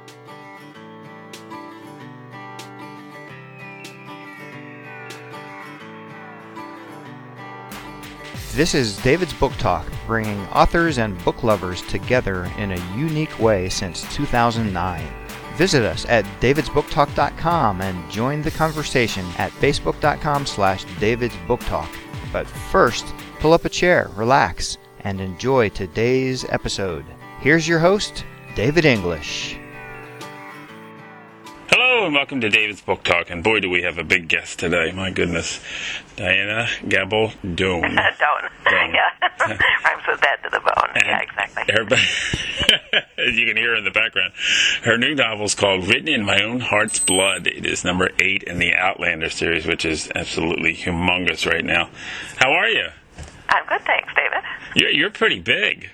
This is David's Book Talk, bringing authors and book lovers together in a unique way since 2009. Visit us at davidsbooktalk.com and join the conversation at facebook.com/davidsbooktalk. But first, pull up a chair, relax, and enjoy today's episode. Here's your host, David English. Hello and welcome to David's Book Talk, and boy do we have a big guest today, my goodness. Diana Gabaldon. Doan. Yeah. Rhymes with bed to the bone. And yeah, exactly. As you can hear in the background, her new novel is called Written in My Own Heart's Blood. It is number 8 in the Outlander series, which is absolutely humongous right now. How are you? I'm good, thanks, David. You're pretty big.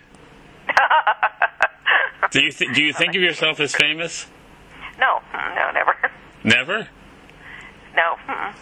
Do you think of yourself as famous? No, never. Never? No.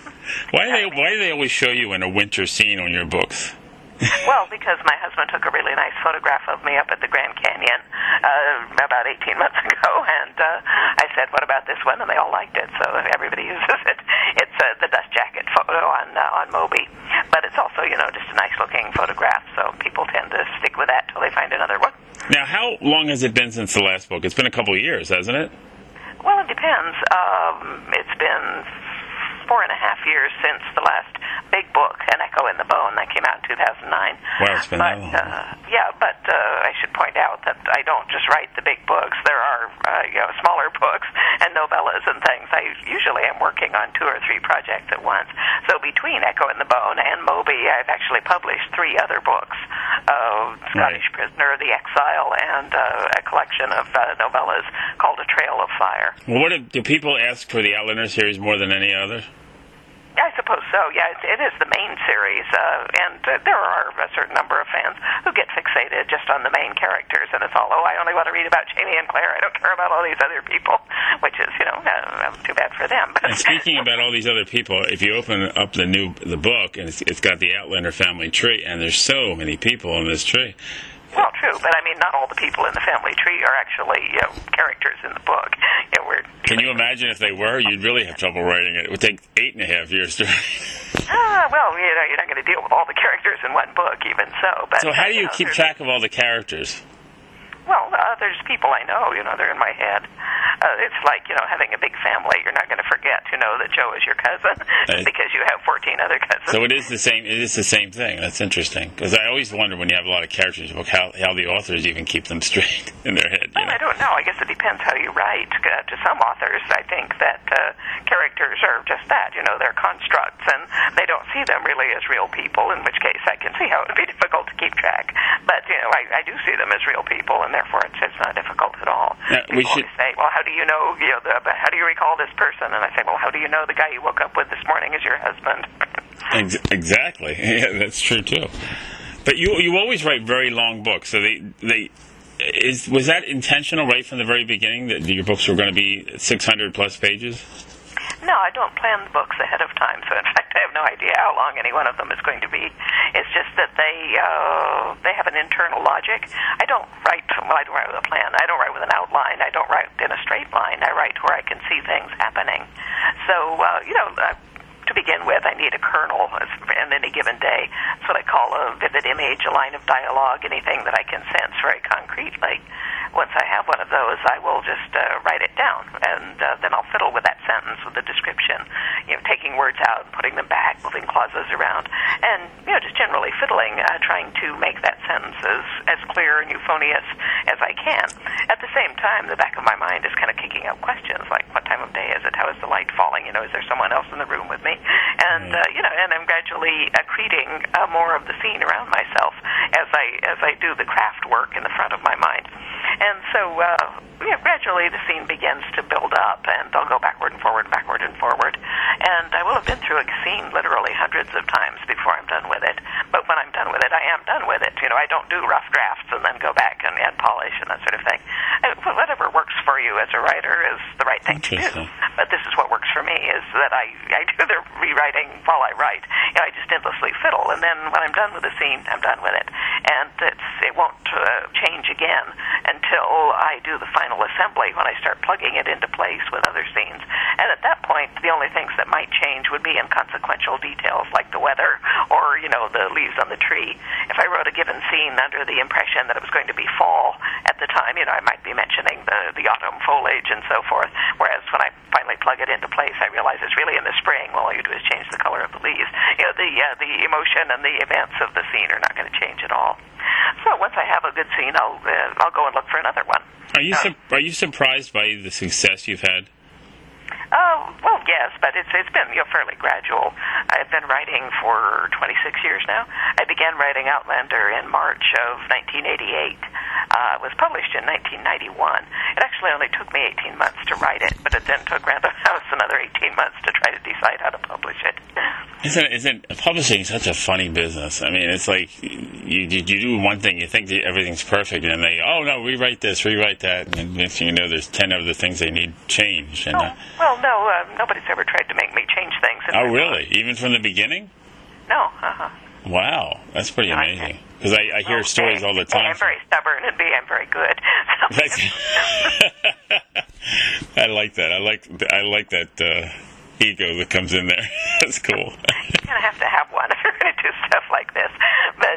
Why do they always show you in a winter scene on your books? Well, because my husband took a really nice photograph of me up at the Grand Canyon about 18 months ago, and I said, what about this one? And they all liked it, so everybody uses it. It's the dust jacket photo on Moby. But it's also, just a nice-looking photograph, so people tend to stick with that till they find another one. Now, how long has it been since the last book? It's been a couple of years, hasn't it? Well, it depends. It's been 4.5 years since the last big book, An Echo in the Bone, that came out in 2009. Wow, it's been that long. But I should point out that I don't just write the big books. There are smaller books and novellas and things. I usually am working on 2 or 3 projects at once. So between Echo in the Bone and Moby, I've actually published 3 other books: Scottish Prisoner, The Exile, and a collection of novellas called A Trail of Fire. Well, do people ask for the Outlander series more than any other? I suppose so, yeah. It is the main series, and there are a certain number of fans who get fixated just on the main characters, and it's all, I only want to read about Jamie and Claire. I don't care about all these other people, which is, too bad for them. And speaking about all these other people, if you open up the book, and it's got the Outlander family tree, and there's so many people in this tree. Well, true, but I mean, not all the people in the family tree are actually, characters in the book. Can you imagine if they were? You'd really have trouble writing it. It would take 8.5 years to write. Well, you're not going to deal with all the characters in one book, even so. But, so how do you keep track of all the characters? Well, there's people I know, they're in my head. It's like, having a big family. You're not going to forget, that Joe is your cousin because you have 14 other cousins. So it is the same. It is the same thing. That's interesting, because I always wonder when you have a lot of characters in your book how the authors even keep them straight in their head. Well, I don't know. I guess it depends how you write. To some authors, I think that characters are just that. They're constructs, and they don't see them really as real people. In which case, I can see how it would be difficult to keep track. But I do see them as real people, and therefore it's not difficult at all. We should say, well, how do you know? How do you recall this person? And I say, well, how do you know the guy you woke up with this morning is your husband? Exactly. Yeah, that's true too. But you always write very long books. So was that intentional right from the very beginning that your books were going to be 600 plus pages? No, I don't plan the books ahead of time. So in fact, I have no idea how long any one of them is going to be. It's just that they have an internal logic. I don't write with a plan. I don't write with an outline. I don't write in a straight line. I write where I can see things happening. So, to begin with, I need a kernel in any given day. That's what I call a vivid image, a line of dialogue, anything that I can sense very concretely. Once I have one of those, I will just write it down, and then I'll fiddle with that sentence with the description, taking words out, putting them back, moving clauses around, and just generally fiddling, trying to make that sentence as clear and euphonious as I can. At the same time, the back of my mind is kind of kicking up questions like, what time of day is it? How is the light falling? Is there someone else in the room with me? And and I'm gradually accreting more of the scene around myself as I do the craft work in the front of my mind. And so, gradually the scene begins to build up, and I'll go backward and forward, backward and forward. And I will have been through a scene literally hundreds of times before I'm done with it. But when I'm done with it, I am done with it. I don't do rough drafts and then go back and add polish and that sort of thing. Whatever works for you as a writer is the right thing to do. but this is what works for me, is that I do the rewriting while I write. I just endlessly fiddle, and then when I'm done with the scene, I'm done with it. And it won't change again until I do the final assembly, when I start plugging it into place with other scenes. And at that point, the only things that might change would be inconsequential details like the weather or, the leaves on the tree. If I wrote a given scene under the impression that it was going to be fall at the time, I might be mentioning the autumn foliage and so forth, whereas when I finally plug it into place, I realize it's really in the spring. Well, all you do is change the color of the leaves. The emotion and the events of the scene are not going to change at all. So once I have a good scene, I'll go and look for another one. Are you surprised by the success you've had? Well, yes, but it's been fairly gradual. I've been writing for 26 years now. I began writing Outlander in March of 1988. It was published in 1991. It actually only took me 18 months to write it, but it then took Random House another 18 months to try to decide how to publish it. Isn't publishing such a funny business? I mean, it's like you do one thing, you think that everything's perfect, and then no, rewrite this, rewrite that, and next thing you know, there's 10 other things they need changed. And, nobody's ever tried to make me change things. Oh, really? Even from the beginning? No. Wow, that's pretty amazing. Because I hear stories all the time. I'm very stubborn, and B, I'm very good. I like that. I like that ego that comes in there. That's cool. You kind of have to have one if you're going to do stuff like this. But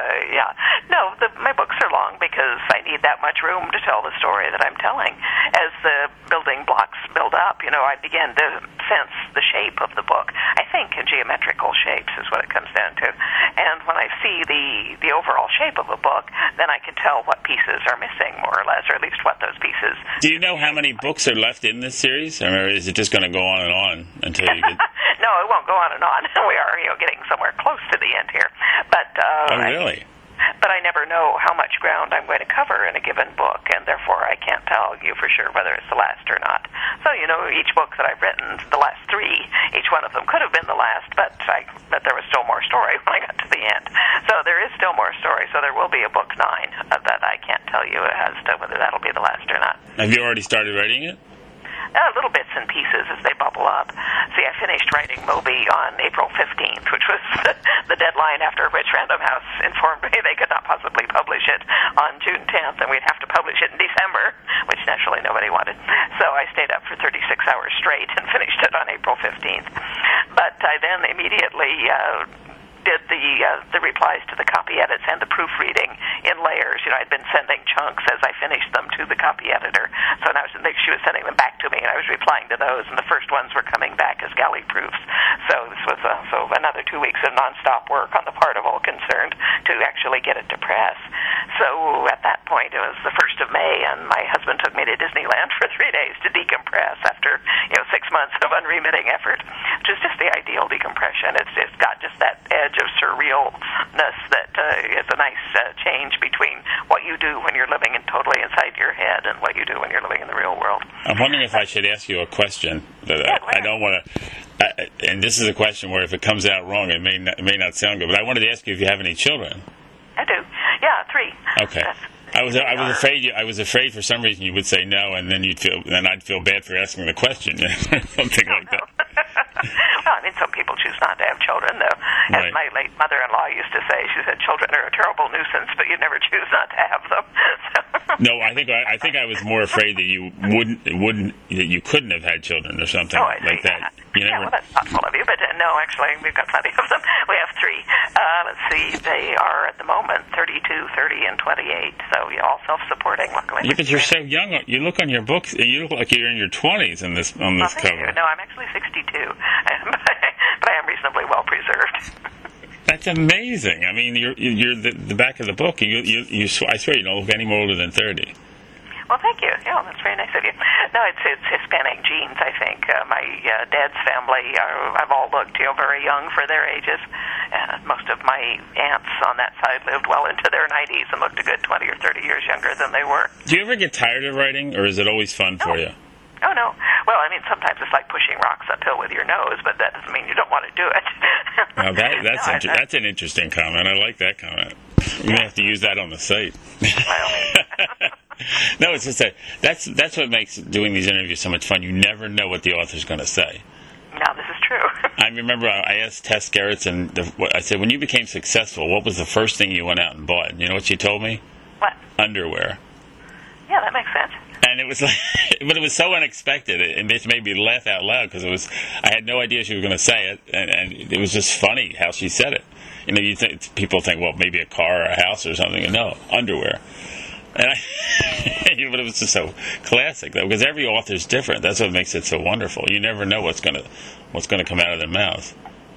my books are long because I need that much room to tell the story that I'm telling. As the building blocks build up, I begin to sense the shape of the book. I think in geometrical shapes is what it comes down to. And when I see the overall shape of a book, then I can tell what pieces are missing, more or less, or at least what those pieces. Do you know how many books are left in this series, or is it just going to go on and on until you get? No, it won't go on and on. We are, getting somewhere close to the end here. But oh, really? But I never know how much ground I'm going to cover in a given book, and therefore I can't tell you for sure whether it's the last or not. So, each book that I've written, the last 3, each one of them could have been the last, but there was still more story when I got to the end. So there is still more story, so there will be a book 9 that I can't tell you as to whether that'll be the last or not. Have you already started writing it? Little bits and pieces as they bubble up. See, I finished writing Moby on April 15th, which was the deadline after which Random House informed me they could not possibly publish it on June 10th, and we'd have to publish it in December, which naturally nobody wanted. So I stayed up for 36 hours straight and finished it on April 15th. But I then immediately did the replies to the copy edits and the proofreading in layers. I'd been sending chunks as I finished them to the copy editor. So now she was sending them back to me, and I was replying to those, and the first ones were coming back as galley proofs. So this was another 2 weeks of nonstop work on the part of all concerned to actually get it to press. So at that point, it was the 1st of May, and my husband took me to Disneyland for 3 days to decompress after 6 months of unremitting effort, which is just the ideal decompression. It's got just that edge of surrealness that is a nice change between what you do when you're living totally inside your head and what you do when you're living in the real world. I'm wondering if I should ask you a question that I don't want to, and this is a question where if it comes out wrong, it may not sound good, but I wanted to ask you if you have any children. I do. Yeah, 3. Okay. I was afraid for some reason you would say no, and then I'd feel bad for asking the question, something like that. Well, some people choose not to have children, though. As my late mother-in-law used to say, she said, children are a terrible nuisance, but you never choose not to have them. No, I think I was more afraid that you that you couldn't have had children or something like that. Well, that's thoughtful of you, but no, actually, we've got plenty of them. We have 3. Let's see, they are at the moment 32, 30, and 28, so all self-supporting, luckily. Yeah, but you're so young. You look on your books, and you look like you're in your 20s on this cover. You. No, I'm actually 62, but I am reasonably well preserved. That's amazing. I mean, you're the back of the book. I swear you don't look any more older than 30. Well, thank you. Yeah, that's very nice of you. No, it's Hispanic genes, I think. My dad's family, I've all looked, very young for their ages. Most of my aunts on that side lived well into their 90s and looked a good 20 or 30 years younger than they were. Do you ever get tired of writing, or is it always fun for you? Oh, no. Well, sometimes it's like pushing rocks uphill with your nose, but that doesn't mean you don't want to do it. Now that's an interesting comment. I like that comment. You may have to use that on the site. No, it's just that's what makes doing these interviews so much fun. You never know what the author's going to say. No, this is true. I remember I asked Tess Gerritsen, I said, when you became successful, what was the first thing you went out and bought? You know what she told me? What? Underwear. Yeah, that makes sense. And it was like, but it was so unexpected. It made me laugh out loud because I had no idea she was going to say it, and it was just funny how she said it. You know, people think, well, maybe a car or a house or something. And no, underwear. And but it was just so classic, though, because every author's different. That's what makes it so wonderful. You never know what's going to come out of their mouth.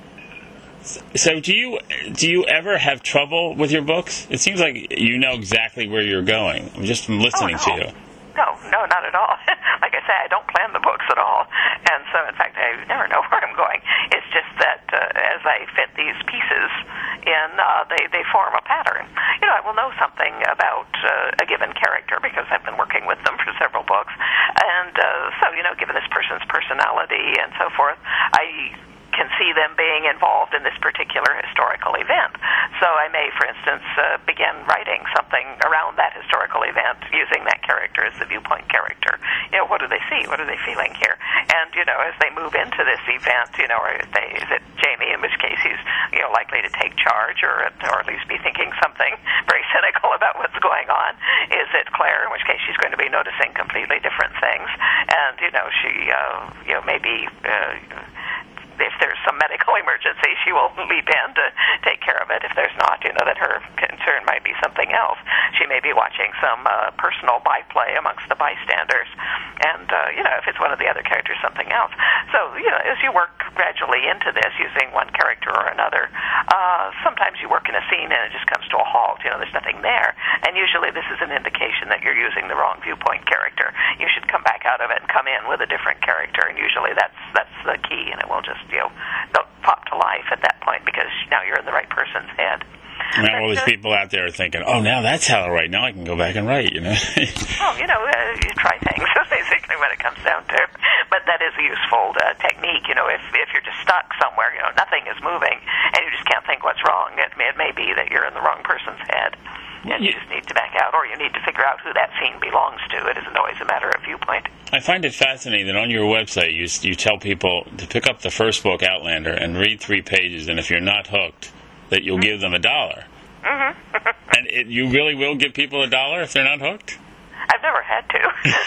So, do you ever have trouble with your books? It seems like you know exactly where you're going, just from listening to you. No, not at all. Like I say, I don't plan the books at all, and so in fact, I never know where I'm going. It's just that as I fit these pieces in, they form a pattern. You know, I will know something about a given character because I've been working with them for several books, and so you know, given this person's personality and so forth, I can see them being involved in this particular historical event. So I may, for instance, begin writing something around that historical event using that character as the viewpoint character. You know, what do they see? What are they feeling here? And, you know, as they move into this event, you know, is it Jamie, in which case he's, you know, likely to take charge or at least be thinking something very cynical about what's going on? Is it Claire, in which case she's going to be noticing completely different things? And, you know, she, you know, maybe if there's some medical emergency, she will leap in to take care of it. If there's not, you know, that her concern might be something else. She may be watching some personal byplay amongst the bystanders. And, you know, if it's one of the other characters, something else. So, you know, as you work gradually into this using one character or another, sometimes you work in a scene and it just comes to a halt. You know, there's nothing there. And usually this is an indication that you're using the wrong viewpoint character. You should come back out of it and come in with a different character. And usually that's the key, and it will just, you know, pop to life at that point because now you're in the right person's head. Now all these people out there are thinking, oh, now that's how I write. Now I can go back and write, you know. Well, you know, you try things. That's basically what it comes down to. But that is a useful technique. You know, if you're just stuck somewhere, you know, nothing is moving, and you just can't think what's wrong, it may be that you're in the wrong person's head. And you just need to back out, or you need to figure out who that scene belongs to. It isn't always a matter of viewpoint. I find it fascinating that on your website you tell people to pick up the first book, Outlander, and read 3 pages, and if you're not hooked, that you'll give them $1. Mm-hmm. And you really will give people $1 if they're not hooked? I've never had to.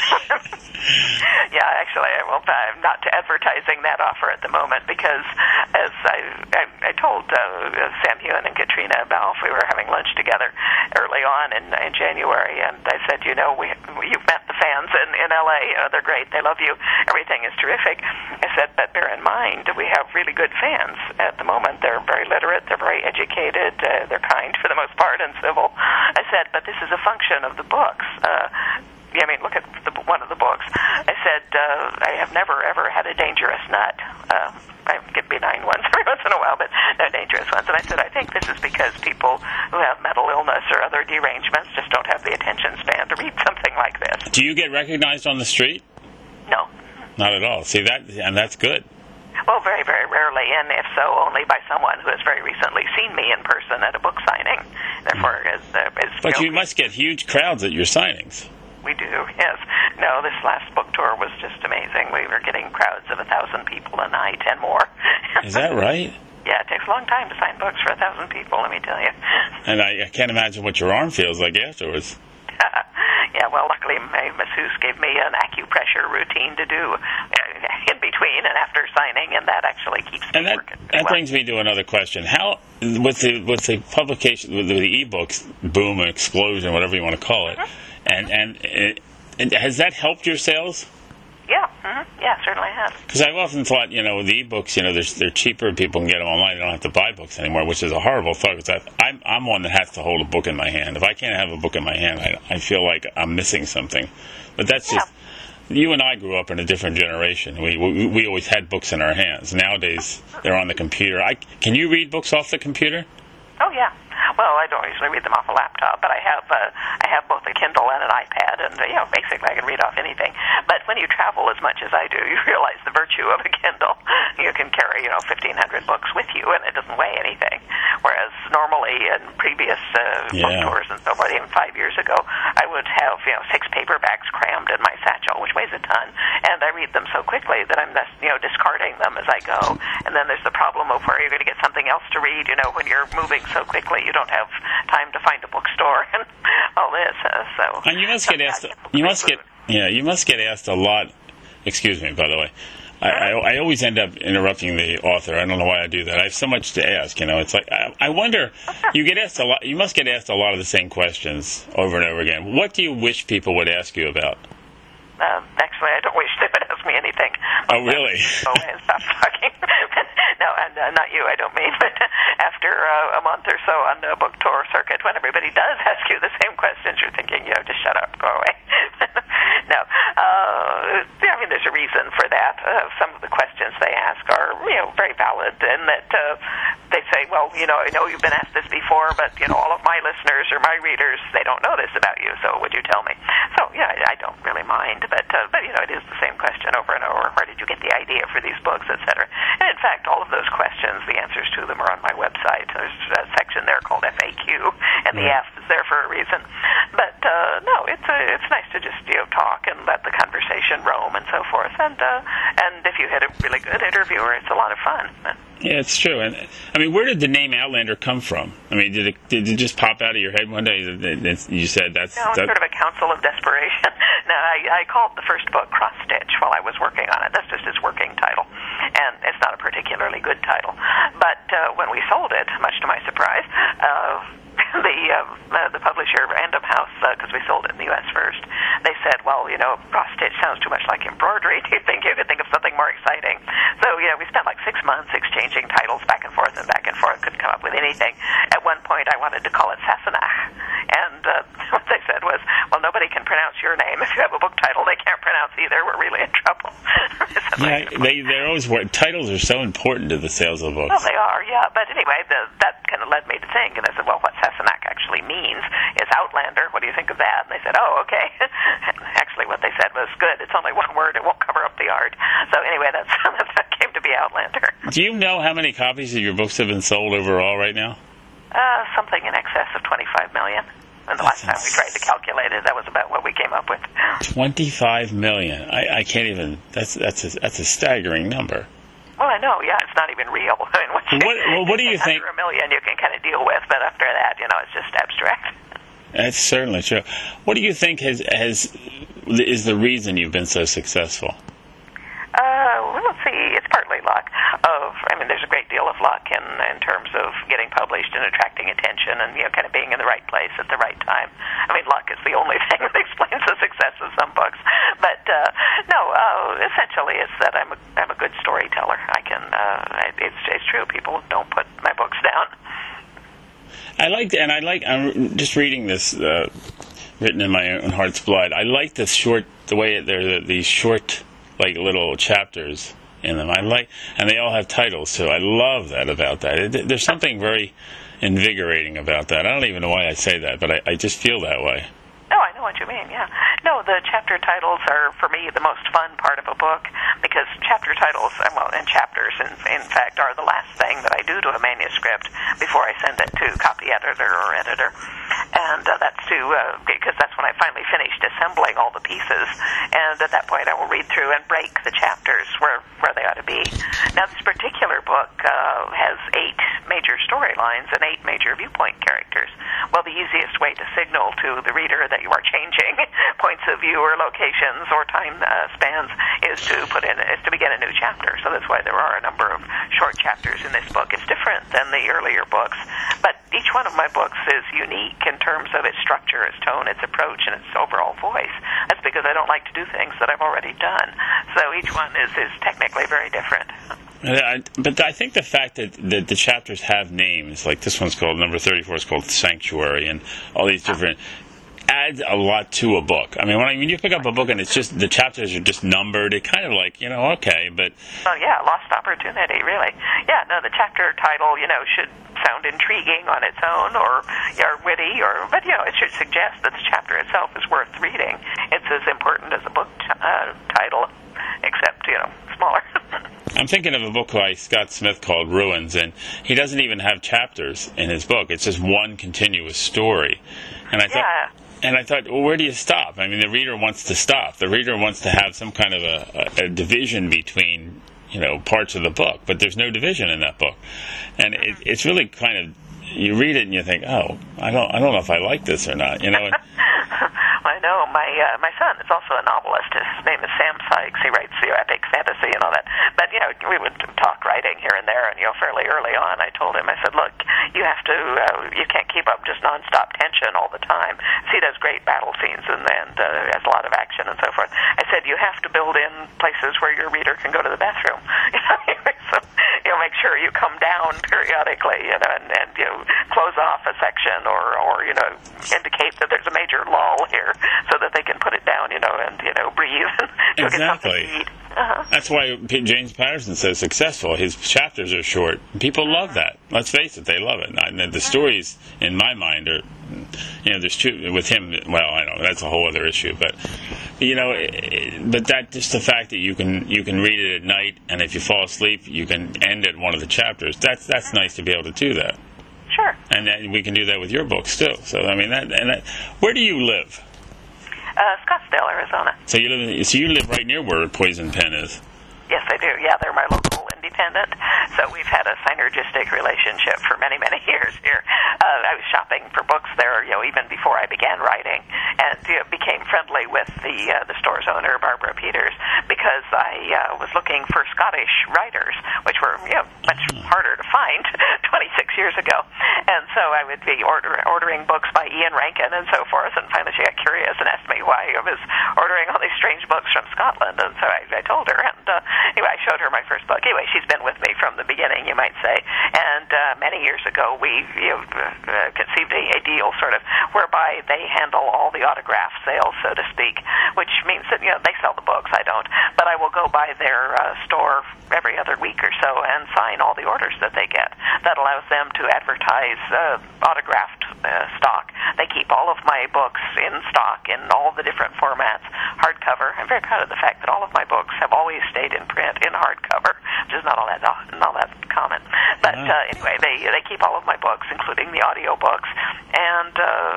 Yeah, actually, I'm not advertising that offer at the moment because, as I told Sam Heughan and Katrina Balfe, we were having lunch together early on in January, and I said, you know, you've met the fans in L.A. You know, they're great. They love you. Everything is terrific. I said, but bear in mind, we have really good fans at the moment. They're very literate. They're very educated. They're kind for the most part and civil. I said, but this is a function of the books. I mean, look at one of the books. I said, I have never, ever had a dangerous nut. I get benign ones every once in a while, but no dangerous ones. And I said, I think this is because people who have mental illness or other derangements just don't have the attention span to read something like this. Do you get recognized on the street? No. Not at all. See, that's good. Well, very, very rarely, and if so, only by someone who has very recently seen me in person at a book signing. Therefore, But you must get huge crowds at your signings. We do, yes. No, this last book tour was just amazing. We were getting crowds of 1,000 people a night and more. Is that right? Yeah, it takes a long time to sign books for 1,000 people, let me tell you. And I can't imagine what your arm feels like afterwards. Yeah, well, luckily my masseuse gave me an acupressure routine to do in between and after signing, and that actually keeps me working. That brings me to another question. How, with the publication, with the e-books boom and explosion, whatever you want to call it, and has that helped your sales? Yeah, yeah, certainly has. Because I've often thought, you know, with the e-books, you know, they're cheaper and people can get them online. They don't have to buy books anymore, which is a horrible thought. Because I'm one that has to hold a book in my hand. If I can't have a book in my hand, I feel like I'm missing something. But that's just, you and I grew up in a different generation. We always had books in our hands. Nowadays, they're on the computer. Can you read books off the computer? Oh, yeah. Well, I don't usually read them off a laptop, but I have both a Kindle and an iPad, and basically I can read off anything. But when you travel as much as I do, you realize the virtue of a Kindle. You can carry 1,500 books with you, and it doesn't weigh anything. Whereas normally in previous book tours and so forth, even 5 years ago, I would have 6 paperbacks crammed in my satchel, which weighs a ton, and I read them so quickly that I'm discarding them as I go. And then there's the problem of where you're going to get something else to read. When you're moving so quickly, you don't have time to find a bookstore and all this. And you must get asked. You must get asked a lot. Excuse me, by the way. I always end up interrupting the author. I don't know why I do that. I have so much to ask. It's like I wonder. You get asked a lot. You must get asked a lot of the same questions over and over again. What do you wish people would ask you about? Actually, I don't wish they would ask me anything. Oh, really? Go away and stop talking. No, and not you, I don't mean, but after a month or so on the book tour circuit, when everybody does ask you the same questions, you're thinking, just shut up, go away. No, there's a reason for that. Some of the questions they ask are, very valid, in that they say, well, I know you've been asked this before, but, all of my listeners or my readers, they don't know this about you, so would you tell me? So, I don't really mind, but it is the same question over and over. Where did you get the idea for these books, etc.? And in fact, all of those questions, the answers to them are on my website. There's a section there called FAQ, and the F is there for a reason. But no, it's nice to just talk and let the conversation roam and so forth. And if you hit a really good interviewer, it's a lot of fun. Yeah, it's true. And I mean, where did the name Outlander come from? I mean, did it just pop out of your head one day? You said that's... No, it's sort of a counsel of desperation. No, I called the first book Cross Stitch while I was working on it. That's just its working title. And it's not a particularly good title. But when we sold it, much to my surprise, the publisher, Random House, because we sold it in the U.S. first, they said, well, cross stitch sounds too much like embroidery. Do you think you could think of something more exciting? So, we spent like 6 months exchanging titles back and forth, couldn't come up with anything. At one point, I wanted to call it Sassenach, and what they said was, well, nobody can pronounce your name. If you have a book title they can't pronounce either, we're really in trouble. They're always... Titles are so important to the sales of books. Well, they are, yeah. But anyway, that kind of led me to think, and I said, well, what Sassenach actually means is Outlander. What do you think of that? And they said, oh, okay. Actually, what they said was, good. It's only one word. It won't cover up the art. So anyway, that came to be Outlander. Do you know how many copies of your books have been sold overall right now? Something in excess of 25 million. And the last time we tried to calculate it, that was about what we came up with. 25 million. I can't even... That's a staggering number. Well, I know, yeah, it's not even real. I mean, what do you think? Under a million you can kind of deal with, but after that, it's just abstract. That's certainly true. What do you think is the reason you've been so successful? Well, let's see. It's partly luck. There's a great deal of luck in terms of getting published and attracting attention and kind of being in the right place at the right time. Luck is the only thing that explains the success of some books. But essentially, it's that I'm a good storyteller. It's true. People don't put my books down. I'm just reading this, written in my own heart's blood. I like the way they're these short, like little chapters in them. And they all have titles too. I love that about that. There's something very invigorating about that. I don't even know why I say that, but I just feel that way. No, I know what you mean, yeah. No, the chapter titles are, for me, the most fun part of a book, because chapter titles, and chapters, in fact, are the last thing that I do to a manuscript before I send it to copy editor or editor. And that's because that's when I finally finished assembling all the pieces. And at that point, I will read through and break the chapters where they ought to be. Now, this particular book has 8 major storylines and 8 major viewpoint characters. Well, the easiest way to signal to the reader that you are changing points of view or locations or time spans is to begin a new chapter. So that's why there are a number of short chapters in this book. It's different than the earlier books, but each one of my books is unique in terms of its structure, its tone, its approach, and its overall voice. That's because I don't like to do things that I've already done. So each one is technically very different. But I think the fact that the chapters have names, like this one's called, number 34 is called Sanctuary, and all these different... adds a lot to a book. I mean, when you pick up a book and it's just the chapters are just numbered, it kind of like, okay, but... Oh, yeah, lost opportunity, really. Yeah, no, the chapter title, should sound intriguing on its own or witty, but, it should suggest that the chapter itself is worth reading. It's as important as a book title, except, smaller. I'm thinking of a book by Scott Smith called Ruins, and he doesn't even have chapters in his book. It's just one continuous story. And I thought, well, where do you stop? I mean, the reader wants to stop. The reader wants to have some kind of a division between, parts of the book, but there's no division in that book. And it's really kind of, you read it and you think, oh, I don't know if I like this or not, And, I know. My son is also a novelist. His name is Sam Sykes. He writes epic fantasy and all that. But, we would talk writing here and there, and, fairly early on, I told him, I said, look, you have to, you can't keep up just nonstop tension all the time. So he does great battle scenes and has a lot of action and so forth. I said, you have to build in places where your reader can go to the bathroom. So, make sure you come down periodically, and close off a section or indicate that there's a major lull here so that they can put it down, and breathe and exactly. Get something to eat. That's why James Patterson's so successful. His chapters are short. People love that. Let's face it, they love it. And the stories, in my mind, are, there's two with him. Well, I know that's a whole other issue, but but that just the fact that you can read it at night, and if you fall asleep, you can end at one of the chapters. That's nice to be able to do that. Sure. And then we can do that with your books too. So I mean, where do you live? Scottsdale, Arizona. So you live right near where Poison Pen is. Yes, I do. Yeah, they're my local independent. So we've had a synergistic relationship for many, many years here. I was shopping for books there, even before I began writing, and became friendly with the store's owner, Barbara Peters, because I was looking for Scottish writers, which were much harder to find 26 years ago. And so I would be ordering books by Ian Rankin and so forth, and finally she got curious and asked me why I was ordering all these strange books from Scotland, and so I told her, and anyway, I showed her my first book. Anyway, she's been with me from the beginning, you might say. And many years ago, we conceived a deal sort of whereby they handle all the autograph sales, so to speak, which means that, they sell the books, I don't. But I will go by their store every other week or so and sign all the orders that they get. That allows them to advertise autographed stock. They keep all of my books in stock in all the different formats, hardcover. I'm very proud of the fact that all of my books have always stayed in print in hardcover, which is not all that common. But anyway, they keep all of my books, including the audio books, and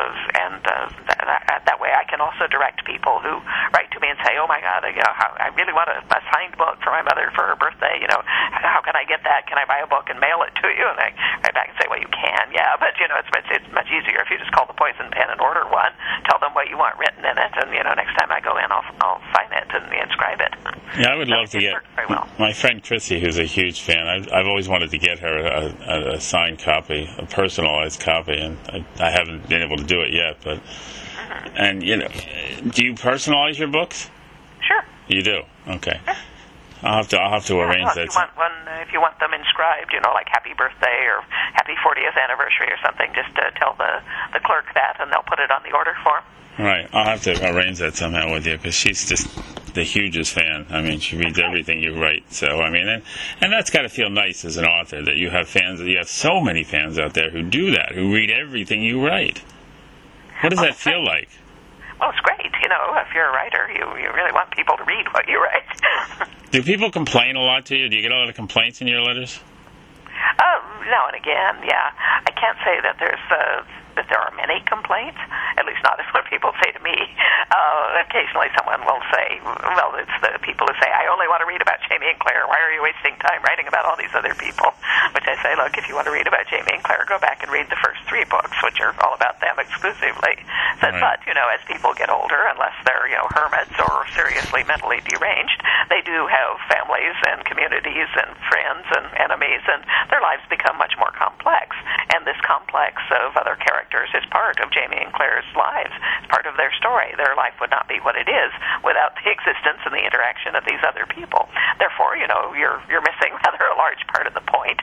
that way I can also direct people who write to me and say, oh my God, I really want a signed book for my mother for her birthday. How can I get that? Can I buy a book and mail it to you? And I write back and say, well, you can, yeah, but it's much easier if you just call the Poison Pen and order one. Tell them what you want written in it, and next time I go in, I'll sign it and inscribe it. Yeah, I would love to get my friend Chrissy, who's a huge fan. I've always wanted to get her a signed copy, a personalized copy, and I haven't been able to do it yet. But and do you personalize your books? Sure. You do. Okay. I'll have to arrange that. If you want them inscribed, like happy birthday or happy 40th anniversary or something, just tell the clerk that, and they'll put it on the order form. Right. I'll have to arrange that somehow with you, because she's just the hugest fan. I mean, she reads everything you write. So, I mean, and that's got to feel nice as an author, that you have fans, that you have so many fans out there who do that, who read everything you write. What does that feel like? Well, it's great. If you're a writer, you really want people to read what you write. Do people complain a lot to you? Do you get a lot of complaints in your letters? Now and again, yeah. I can't say that that there are many complaints, at least not as when people say to me. Occasionally someone will say, well, it's the people who say, I only want to read about Jamie and Claire. Why are you wasting time writing about all these other people? Which I say, look, if you want to read about Jamie and Claire, go back and read the first 3 books, which are all about them exclusively. But, as people get older, unless they're, hermits or seriously mentally deranged, they do have families and communities and friends and enemies, and their lives become much more complex. And this complex of other characters is part of Jamie and Claire's lives. It's part of their story. Their life would not be what it is without the existence and the interaction of these other people. Therefore, you're missing rather a large part of the point.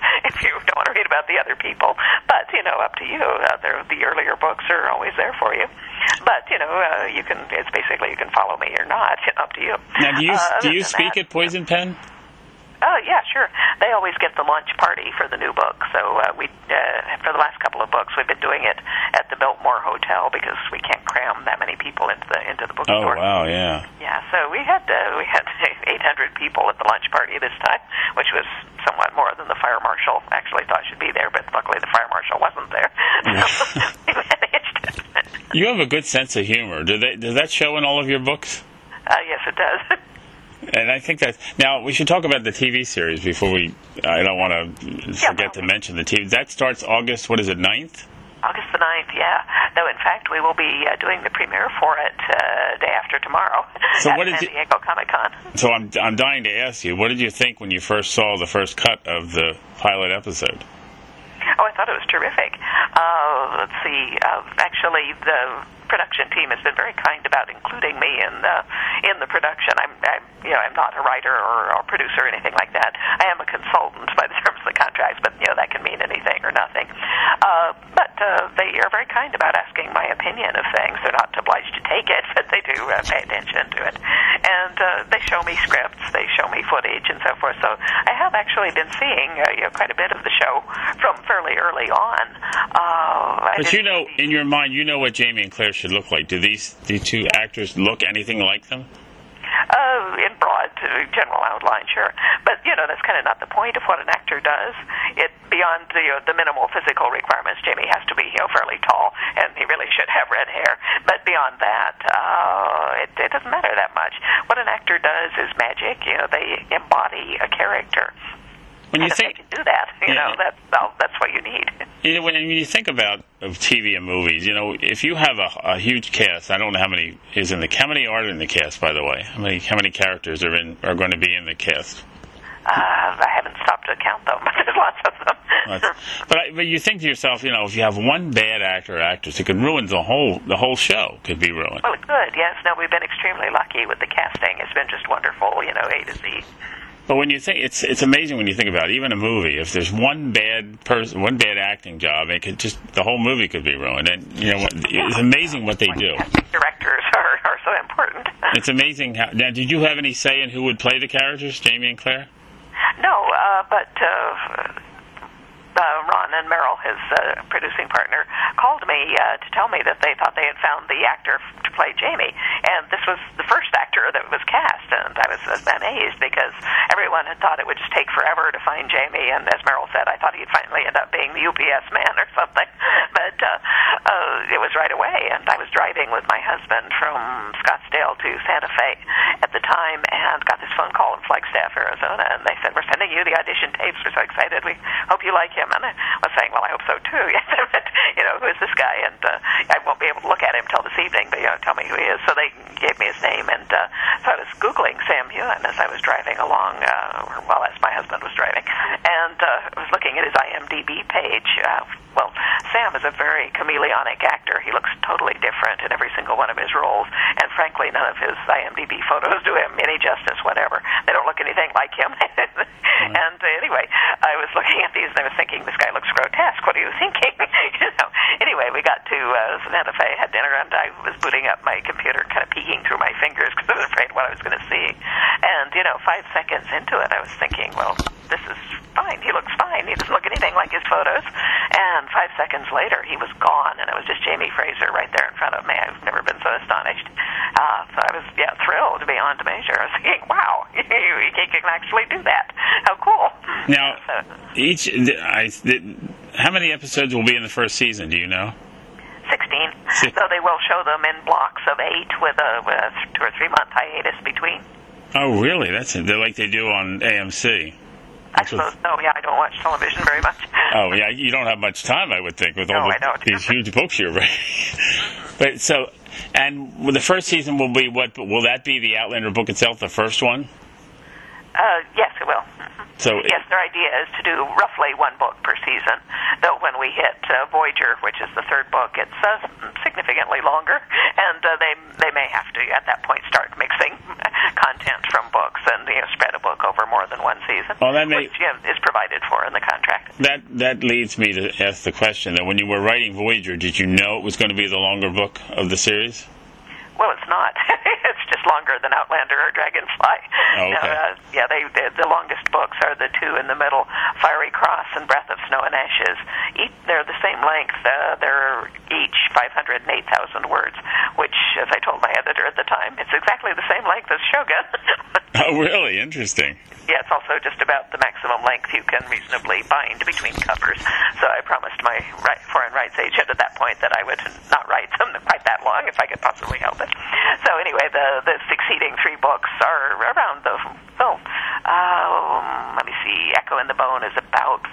if you don't want to read about the other people. But, up to you. The earlier books are always there for you. But, you can follow me or not. Up to you. Now, do you speak at Poison Pen? Yeah, sure. They always get the launch party for the new book. So for the last couple of books, we've been doing it at the Biltmore Hotel because we can't cram that many people into the bookstore. Oh, wow, yeah. Yeah, so we had 800 people at the lunch party this time, which was somewhat more than the fire marshal actually thought should be there, but luckily the fire marshal wasn't there. So we managed it. You have a good sense of humor. Does that show in all of your books? Yes, it does. And I think that now we should talk about the TV series before I don't want to forget to mention the TV. That starts August. What is it? 9th? August the 9th. Yeah. Though in fact we will be doing the premiere for it day after tomorrow at San Diego Comic-Con. So I'm dying to ask you, what did you think when you first saw the first cut of the pilot episode? Oh, I thought it was terrific. Let's see. Actually, the production team has been very kind about including me in the production. I'm not a writer or producer or anything like that. I am a consultant by the terms of the contracts, but that can mean anything or nothing. But they are very kind about asking my opinion of things. They're not obliged to take it, but they do pay attention to it. And they show me scripts, they show me footage, and so forth. So I have actually been seeing quite a bit of the show from fairly early on. But in your mind, you know what Jamie and Claire should look like. Do these two actors look anything like them? In broad, general outline, sure. But, that's kind of not the point of what an actor does. Beyond the minimal physical requirements, Jamie has to be, fairly tall, and he really should have red hair. But beyond that, it doesn't matter that much. What an actor does is magic. They embody a character. When you and think if they can do that, that's what you need. When you think about TV and movies, if you have a huge cast, I don't know how many how many are in the cast, by the way? How many characters are going to be in the cast? I haven't stopped to count them. There's lots of them. But you think to yourself, if you have one bad actor or actress, it could ruin the whole show. Could be ruined. Well, it could. Yes. No, we've been extremely lucky with the casting. It's been just wonderful. A to Z. But when you think it's amazing when you think about it. Even a movie, if there's one bad acting job, the whole movie could be ruined. And it's amazing what they do. Directors are so important. It's amazing how. Now, did you have any say in who would play the characters, Jamie and Claire? No, but Ron and Merrill, his producing partner, called me to tell me that they thought they had found the actor to play Jamie. And this was the first actor that was cast, and I was amazed because everyone had thought it would just take forever to find Jamie, and as Merrill said, I thought he'd finally end up being the UPS man or something. But it was right away, and I was driving with my husband from Scottsdale to Santa Fe at the time and got this phone call in Flagstaff, Arizona, and they said, "We're sending you the audition tapes. We're so excited. We hope you like him." And I was saying, "Well, I hope so too." But, who is this guy? And I won't be able to look at him till this evening, but tell me who he is. So they gave me his name, and so I was Googling Sam Heughan as I was driving along, as my husband was driving, and I was looking at his IMDb page. Well, Sam is a very chameleonic actor. He looks totally different in every single one of his roles, and frankly, none of his IMDb photos do him any justice whatever. They don't look anything like him. And anyway, I was looking at these, and I was thinking, this guy looks grotesque. What are you thinking? Anyway, we got to Santa Fe, had dinner, and I was booting up my computer, kind of peeking through my fingers because I was afraid what I was going to see. And, 5 seconds into it, I was thinking, well, this is fine. He looks fine. He doesn't look anything like his photos. And 5 seconds later, he was gone, and it was just Jamie Fraser right there in front of me. I've never been so astonished. So I was, thrilled beyond measure. I was thinking, wow, he can actually do that. How cool. Now, how many episodes will be in the first season, do you know? 16. So they will show them in blocks of 8 with a 2 or 3 month hiatus between. Oh, really? They're like they do on AMC. I suppose so. Yeah, I don't watch television very much. Oh, yeah, you don't have much time, I would think, with all these huge books you're writing. But and the first season will be what? Will that be the Outlander book itself, the first one? Yes, it will. So yes, their idea is to do roughly 1 book per season. Though when we hit Voyager, which is the 3rd book, it's significantly longer, and they may have to at that point start mixing content from books and spread a book over more than one season, Well, which is provided for in the contract. That leads me to ask the question that when you were writing Voyager, did you know it was going to be the longer book of the series? Well, it's not. It's just longer than Outlander or Dragonfly. Oh, okay. The longest books are the two in the middle, Fiery Cross and Breath of Snow and Ashes. They're the same length. They're each 508,000 words, which, as I told my editor at the time, it's exactly the same length as Shogun. Oh, really? Interesting. Yeah, it's also just about the maximum length you can reasonably bind between covers. So I promised my foreign rights agent at that point that I would not write them quite that long if I could possibly help it. So anyway, the succeeding three books are around the, let me see, Echo in the Bone is about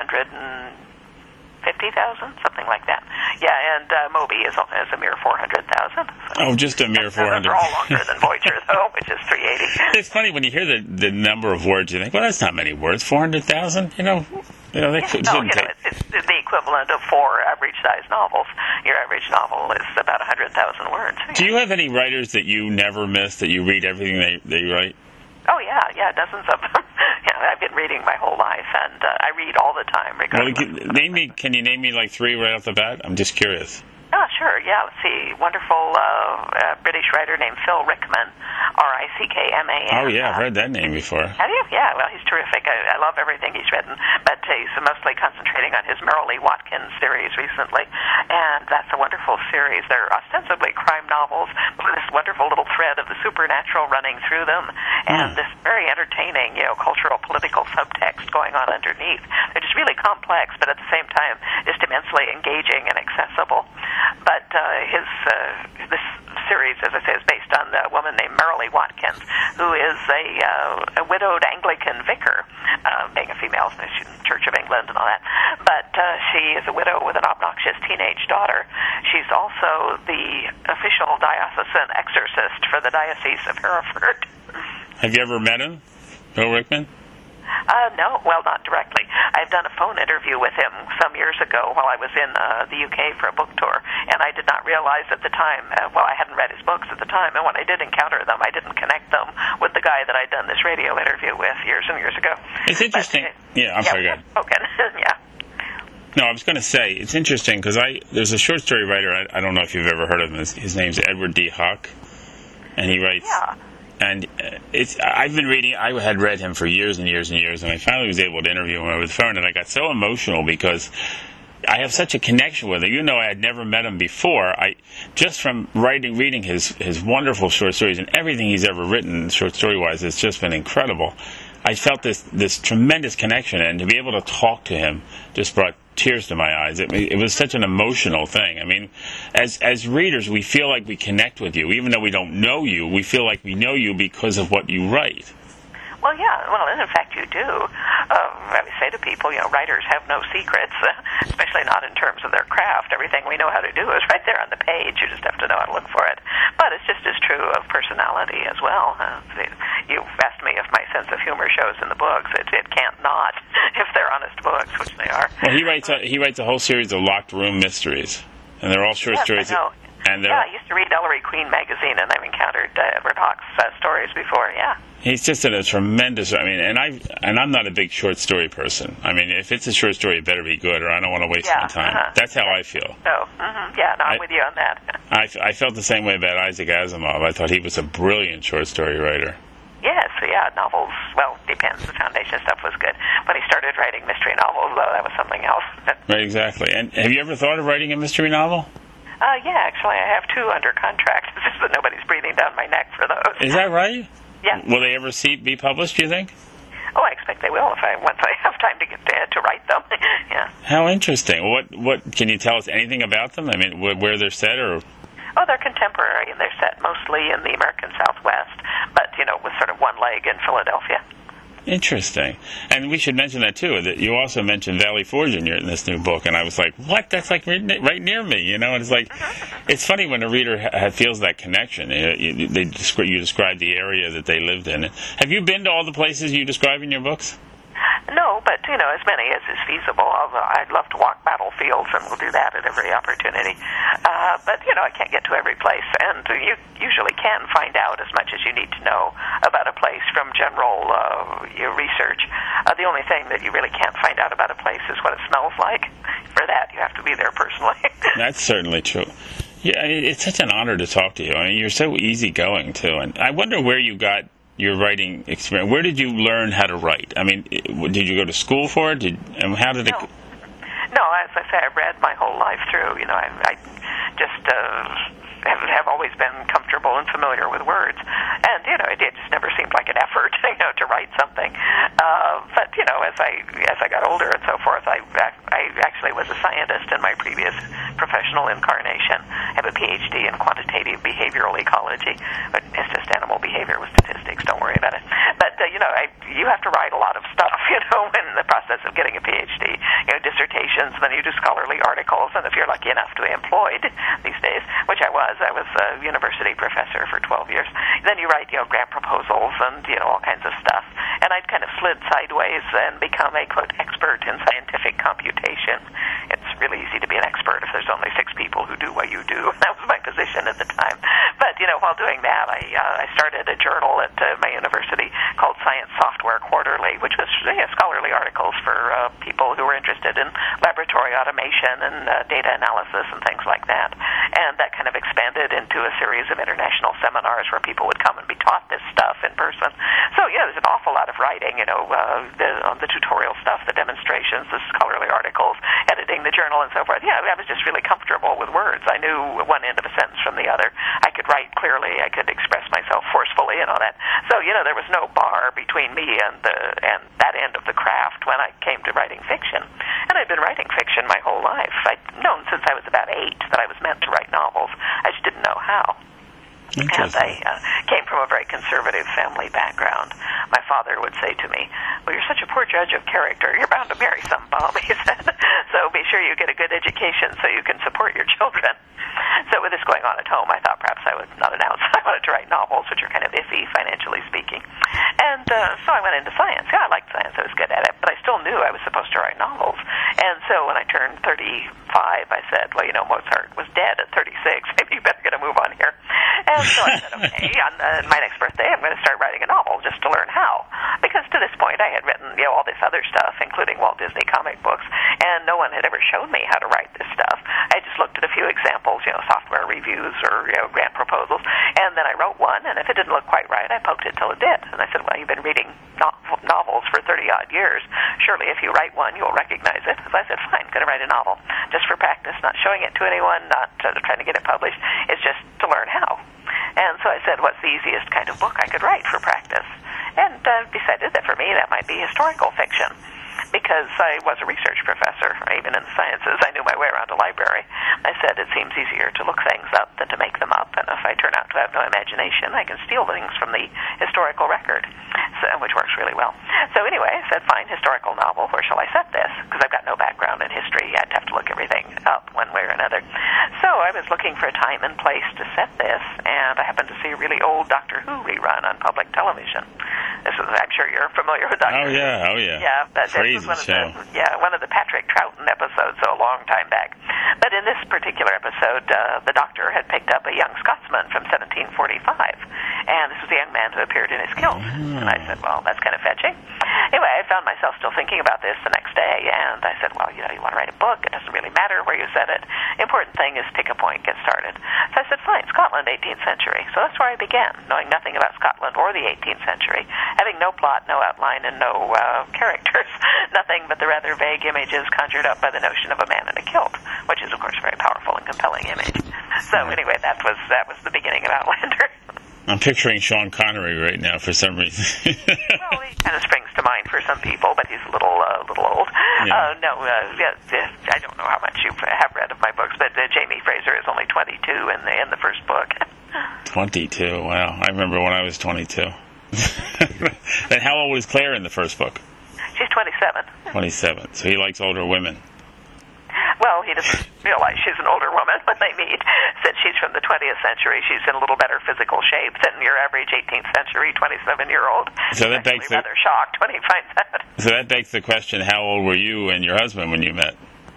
450,000, something like that. Yeah, and Moby is a mere 400,000. Oh, just a mere 400. They're all longer than Voyager, though, which is 380. It's funny when you hear the number of words, you think, well, that's not many words. 400,000, they shouldn't take. It's the equivalent of 4 average-sized novels. Your average novel is about 100,000 words. Do you have any writers that you never miss, that you read everything they write? Oh, yeah, dozens of them. I've been reading my whole life, and I read all the time, regardless. Well, can you name me like 3 right off the bat? I'm just curious. Oh, sure, yeah. Let's see. Wonderful British writer named Phil Rickman, Rickman. Oh, yeah, I've heard that name before. Have you? Yeah, well, he's terrific. I love everything he's written, but he's mostly concentrating on his Merrily Watkins series recently, and that's a wonderful series. They're ostensibly crime novels, with this wonderful little thread of the supernatural running through them, and this very entertaining, cultural, political subtext going on underneath. They're just really complex, but at the same time, just immensely engaging and accessible. But this series, as I say, is based on a woman named Merrily Watkins, who is a widowed Anglican vicar, being a female in the Church of England and all that. But she is a widow with an obnoxious teenage daughter. She's also the official diocesan exorcist for the Diocese of Hereford. Have you ever met him, Phil Rickman? No, well, not directly. I've done a phone interview with him some years ago while I was in the UK for a book tour, and I did not realize at the time, I hadn't read his books at the time, and when I did encounter them, I didn't connect them with the guy that I'd done this radio interview with years and years ago. It's interesting. Sorry, go ahead. Okay, yeah. No, I was going to say, it's interesting, because there's a short story writer, I don't know if you've ever heard of him, his name's Edward D. Hawk, and he writes... Yeah. And I've been reading, I had read him for years and years and years, and I finally was able to interview him over the phone, and I got so emotional because I have such a connection with him. Even though I had never met him before, just from reading his wonderful short stories, and everything he's ever written short story-wise, it's just been incredible. I felt this tremendous connection, and to be able to talk to him just brought tears to my eyes. It was such an emotional thing. I mean, as readers, we feel like we connect with you. Even though we don't know you, we feel like we know you because of what you write. Well, yeah. Well, and in fact, you do. I would say to people, writers have no secrets, especially not in terms of their craft. Everything we know how to do is right there on the page. You just have to know how to look for it. But it's just as true of personality as well. You asked me if my sense of humor shows in the books. It can't not if they're honest books, which they are. Well, he writes a whole series of Locked Room Mysteries, and they're all short stories. I know. I used to read Ellery Queen magazine, and I've encountered Edward Hawk's stories before. Yeah. He's just a tremendous. I mean, and I'm not a big short story person. I mean, if it's a short story, it better be good, or I don't want to waste my time. That's how I feel. I'm with you on that. I felt the same way about Isaac Asimov. I thought he was a brilliant short story writer. Yes, novels. Well, depends. The Foundation stuff was good. When he started writing mystery novels, though, that was something else. Right, exactly. And have you ever thought of writing a mystery novel? Yeah, actually, I have 2 under contract. It's just that nobody's breathing down my neck for those. Is that right? Yeah. Will they ever be published, do you think? Oh, I expect they will once I have time to get to write them. Yeah. How interesting. What can you tell us anything about them? I mean, where they're set, or? Oh, they're contemporary, and they're set mostly in the American Southwest, but, with sort of one leg in Philadelphia. Interesting. And we should mention that, too, that you also mentioned Valley Forge in this new book, and I was like, what? That's like right near me, And it's like, it's funny when a reader feels that connection. You describe the area that they lived in. Have you been to all the places you describe in your books? No, but, as many as is feasible. I'd love to walk battlefields, and we'll do that at every opportunity. But, I can't get to every place, and you usually can find out as much as you need to know about a place from general research. The only thing that you really can't find out about a place is what it smells like. For that, you have to be there personally. That's certainly true. Yeah, it's such an honor to talk to you. I mean, you're so easygoing, too. And I wonder where you got your writing experience. Where did you learn how to write? I mean, did you go to school for it? And how did it... No, as I say, I've read my whole life through. I just have always been comfortable and familiar with words. And, it just never seemed like an effort, to write something. But, as I got older and so forth, I actually was a scientist in my previous professional incarnation. I have a PhD in quantitative behavioral ecology, but it's just animal behavior with statistics. Don't worry about it. But, you have to write a lot of stuff, in the process of getting a PhD. Dissertations, then you do scholarly articles, and if you're lucky enough to be employed these days, which I was a university professor for 12 years, then you write, grant proposals and, all kinds of stuff. And I'd kind of slid sideways and become a, quote, expert in scientific computation. It's really easy to be an expert if there's only 6 people who do what you do. That was my position at the time. But, while doing that, I started a journal at my university called Science Software Quarterly, which was scholarly articles for people who were interested in laboratory automation and data analysis and things like that. And that kind of expanded into a series of international seminars where people would come and be taught this stuff in person. So, there's an awful lot of writing, the tutorial stuff, the demonstrations, the scholarly articles, editing the journal and so forth. Yeah, I was just really comfortable with words. I knew one end of a sentence from the other. I could write clearly. I could express myself forcefully and all that. So, there was no bar between me and that end of the craft when I came to writing fiction. And I'd been writing fiction my whole life. I'd known since I was about 8 that I was meant to write novels. I just didn't know how. And I came from a very conservative family background. My father would say to me, well, you're such a poor judge of character. You're bound to marry some bum, he said. So be sure you get a good education so you can support your children. So with this going on at home, I thought perhaps I would not announce I wanted to write novels, which are kind of iffy, financially speaking. And so I went into science. Yeah, I liked science. I was good at it. But I still knew I was supposed to write novels. And so when I turned 35, I said, well, Mozart was dead at 36. Maybe you better get a move on here. And so I said, okay, on my next birthday, I'm going to start writing a novel just to learn how. Because to this point, I had written, all this other stuff, including Walt Disney comic books, and no one had ever shown me how to write this stuff. I just looked at a few examples, software reviews or, grant proposals, and then I wrote one, and if it didn't look quite right, I poked it till it did. And I said, well, you've been reading novels for 30-odd years. Surely if you write one, you'll recognize it. So I said, fine, I'm going to write a novel. Just for practice, not showing it to anyone, not trying to get it published. It's just to learn how. And so I said, what's the easiest kind of book I could write for practice? And decided that for me that might be historical fiction. Because I was a research professor, even in the sciences, I knew my way around a library. I said it seems easier to look things up than to make them up, and if I turn out to have no imagination, I can steal things from the historical record, which works really well. So anyway, I said, fine, historical novel, where shall I set this? Because I've got no background in history. I'd have to look everything up one way or another. So I was looking for a time and place to set this, and I happened to see a really old Doctor Who rerun on public television. I'm sure you're familiar with Doctor Who. Oh yeah. Yeah, this was one of the Patrick Troughton episodes, so a long time back. But in this particular episode, the Doctor had picked up a young Scotsman from 1745, and this was the young man who appeared in his kilt. And I said, well, that's kind of fetching. Anyway, I found myself still thinking about this the next day, and I said, well, you want to write a book, it doesn't really matter where you set it. The important thing is pick a point, get started. So I said, fine, Scotland, 18th century. So that's where I began, knowing nothing about Scotland or the 18th century, having no plot, no outline, and no characters, nothing but the rather vague images conjured up by the notion of a man in a kilt, which is, of course, a very powerful and compelling image. So anyway, that was the beginning of Outlander. I'm picturing Sean Connery right now for some reason. Well, he kind of springs to mind for some people, but he's a little old. Yeah. I don't know how much you have read of my books, but Jamie Fraser is only 22 in the first book. 22, wow. I remember when I was 22. And how old is Claire in the first book? She's 27. 27, so he likes older women. well, he doesn't realize she's an older woman when they meet. Since she's from the 20th century, she's in a little better physical shape than your average 18th century 27-year-old. So that begs rather shocked when he finds out. So that begs the question: how old were you and your husband when you met?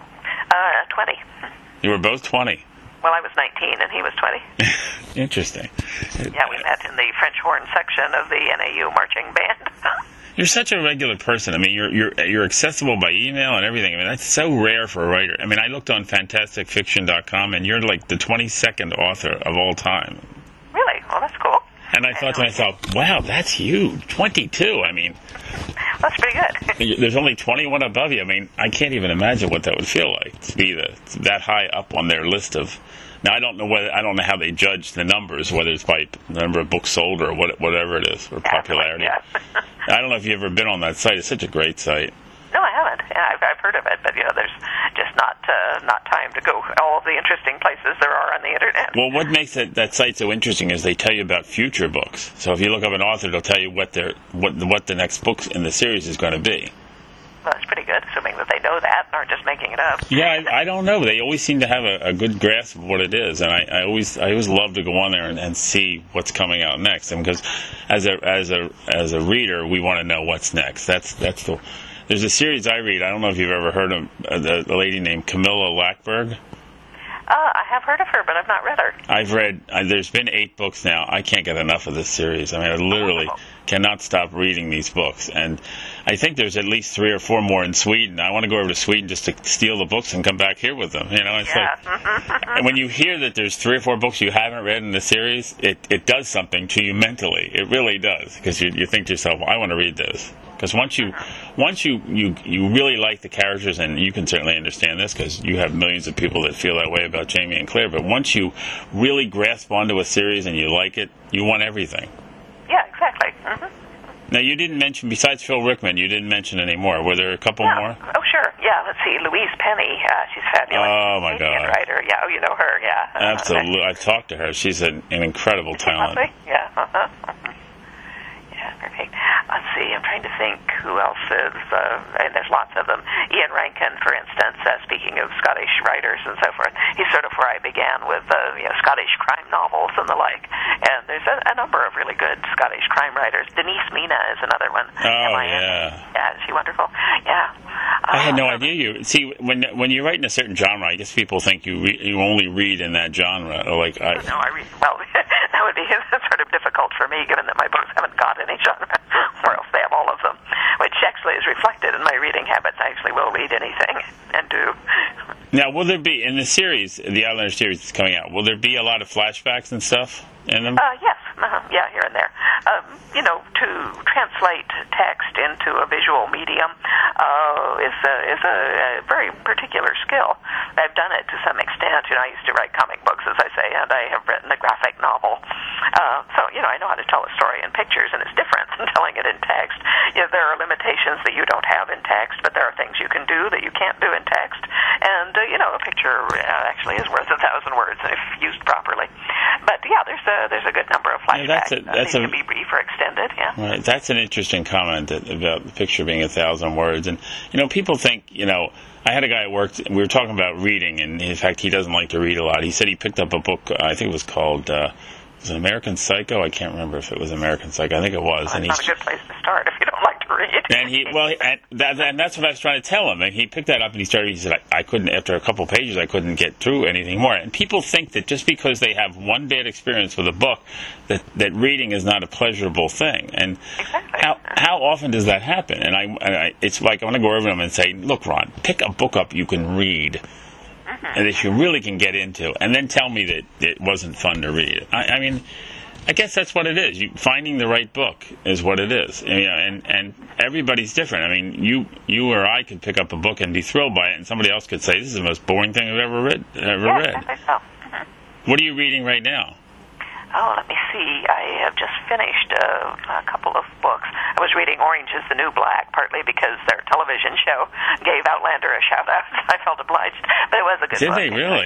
20. You were both 20. Well, I was 19 and he was 20. Interesting. Yeah, we met in the French horn section of the NAU marching band. You're such a regular person. I mean, you're accessible by email and everything. I mean, that's so rare for a writer. I mean, I looked on FantasticFiction.com, and you're like the 22nd author of all time. Really? Well, that's cool. And I thought to myself, wow, that's huge. 22. I mean, that's pretty good. There's only 21 above you. I mean, I can't even imagine what that would feel like to be that high up on their list of. Now, I don't know how they judge the numbers, whether it's by the number of books sold or whatever it is, or popularity. Yeah. I don't know if you've ever been on that site. It's such a great site. No, I haven't. Yeah, I've heard of it, but there's just not time to go all of the interesting places there are on the internet. Well, what makes that site so interesting is they tell you about future books. So if you look up an author, they'll tell you what the next book in the series is going to be. Well, that's pretty good, assuming that they know that and aren't just making it up. Yeah, I don't know. They always seem to have a good grasp of what it is, and I always love to go on there and see what's coming out next. And because as a reader, we want to know what's next. There's a series I read. I don't know if you've ever heard of a lady named Camilla Lackberg. I have heard of her, but I've not read her. I've read. There's been 8 books now. I can't get enough of this series. I mean, I literally cannot stop reading these books. And I think there's at least 3 or 4 more in Sweden. I want to go over to Sweden just to steal the books and come back here with them. It's like, and when you hear that there's 3 or 4 books you haven't read in the series, it does something to you mentally. It really does, because you think to yourself, well, I want to read this. Because once you really like the characters, and you can certainly understand this because you have millions of people that feel that way about Jamie and Claire, but once you really grasp onto a series and you like it, you want everything. Yeah, exactly. Now, you didn't mention, besides Phil Rickman, you didn't mention any more. Were there a couple more? Oh, sure. Yeah, let's see. Louise Penny. She's fabulous. Oh, my Canadian God. writer. Yeah, you know her, yeah. Absolutely. I've talked to her. She's an incredible talent. Yeah, Yeah, perfect. Let's see. I'm trying to think who else is, and there's lots of them. Ian Rankin, for instance, speaking of Scottish writers and so forth, he's sort of where I began with Scottish crime novels and the like. And there's a number of really good Scottish crime writers. Denise Mina is another one. Oh, yeah. Yeah, is she wonderful? Yeah. I had no idea you... See, when you write in a certain genre, I guess people think you only read in that genre. Or like, No, I read... Well, that would be sort of difficult for me, given that my books haven't got any genre, or else they have all of them, which actually is reflected in my reading habits. I actually will read anything, and do. Now, will there be, in the series, the Outlander series that's coming out, will there be a lot of flashbacks and stuff in them? Yes. Yeah, here and there. To translate text into a visual medium is a very particular skill. I've done it to some extent. I used to write comic books, as I say, and I have written a graphic novel. So I know how to tell a story in pictures, and it's different than telling it in text. There are limitations that you don't have in text, but there are things you can do that you can't do in text. And, a picture actually is worth 1,000 words if used properly. But, yeah, there's a good number of flashbacks. They can be brief or extended, yeah. Right. That's an interesting comment about the picture being 1,000 words. And, people think, I had a guy at work, we were talking about reading, and in fact, he doesn't like to read a lot. He said he picked up a book, I think it was called, was it American Psycho? I can't remember if it was American Psycho. I think it was. Well, that's not a good place to start if you don't like to read. And that's what I was trying to tell him. And he picked that up and he said, I couldn't, after a couple pages, I couldn't get through anything more. And people think that just because they have one bad experience with a book, that reading is not a pleasurable thing. And exactly. How often does that happen? And it's like I want to go over to them and say, look, Ron, pick a book up you can read. And that you really can get into, and then tell me that it wasn't fun to read. I mean, I guess that's what it is. Finding the right book is what it is. And everybody's different. I mean, you or I could pick up a book and be thrilled by it, and somebody else could say, this is the most boring thing I've ever read. I think so. What are you reading right now? Oh, let me see. I have just finished a couple of books. I was reading Orange is the New Black, partly because their television show gave Outlander a shout-out. I felt obliged. But it was a good book. Did they really?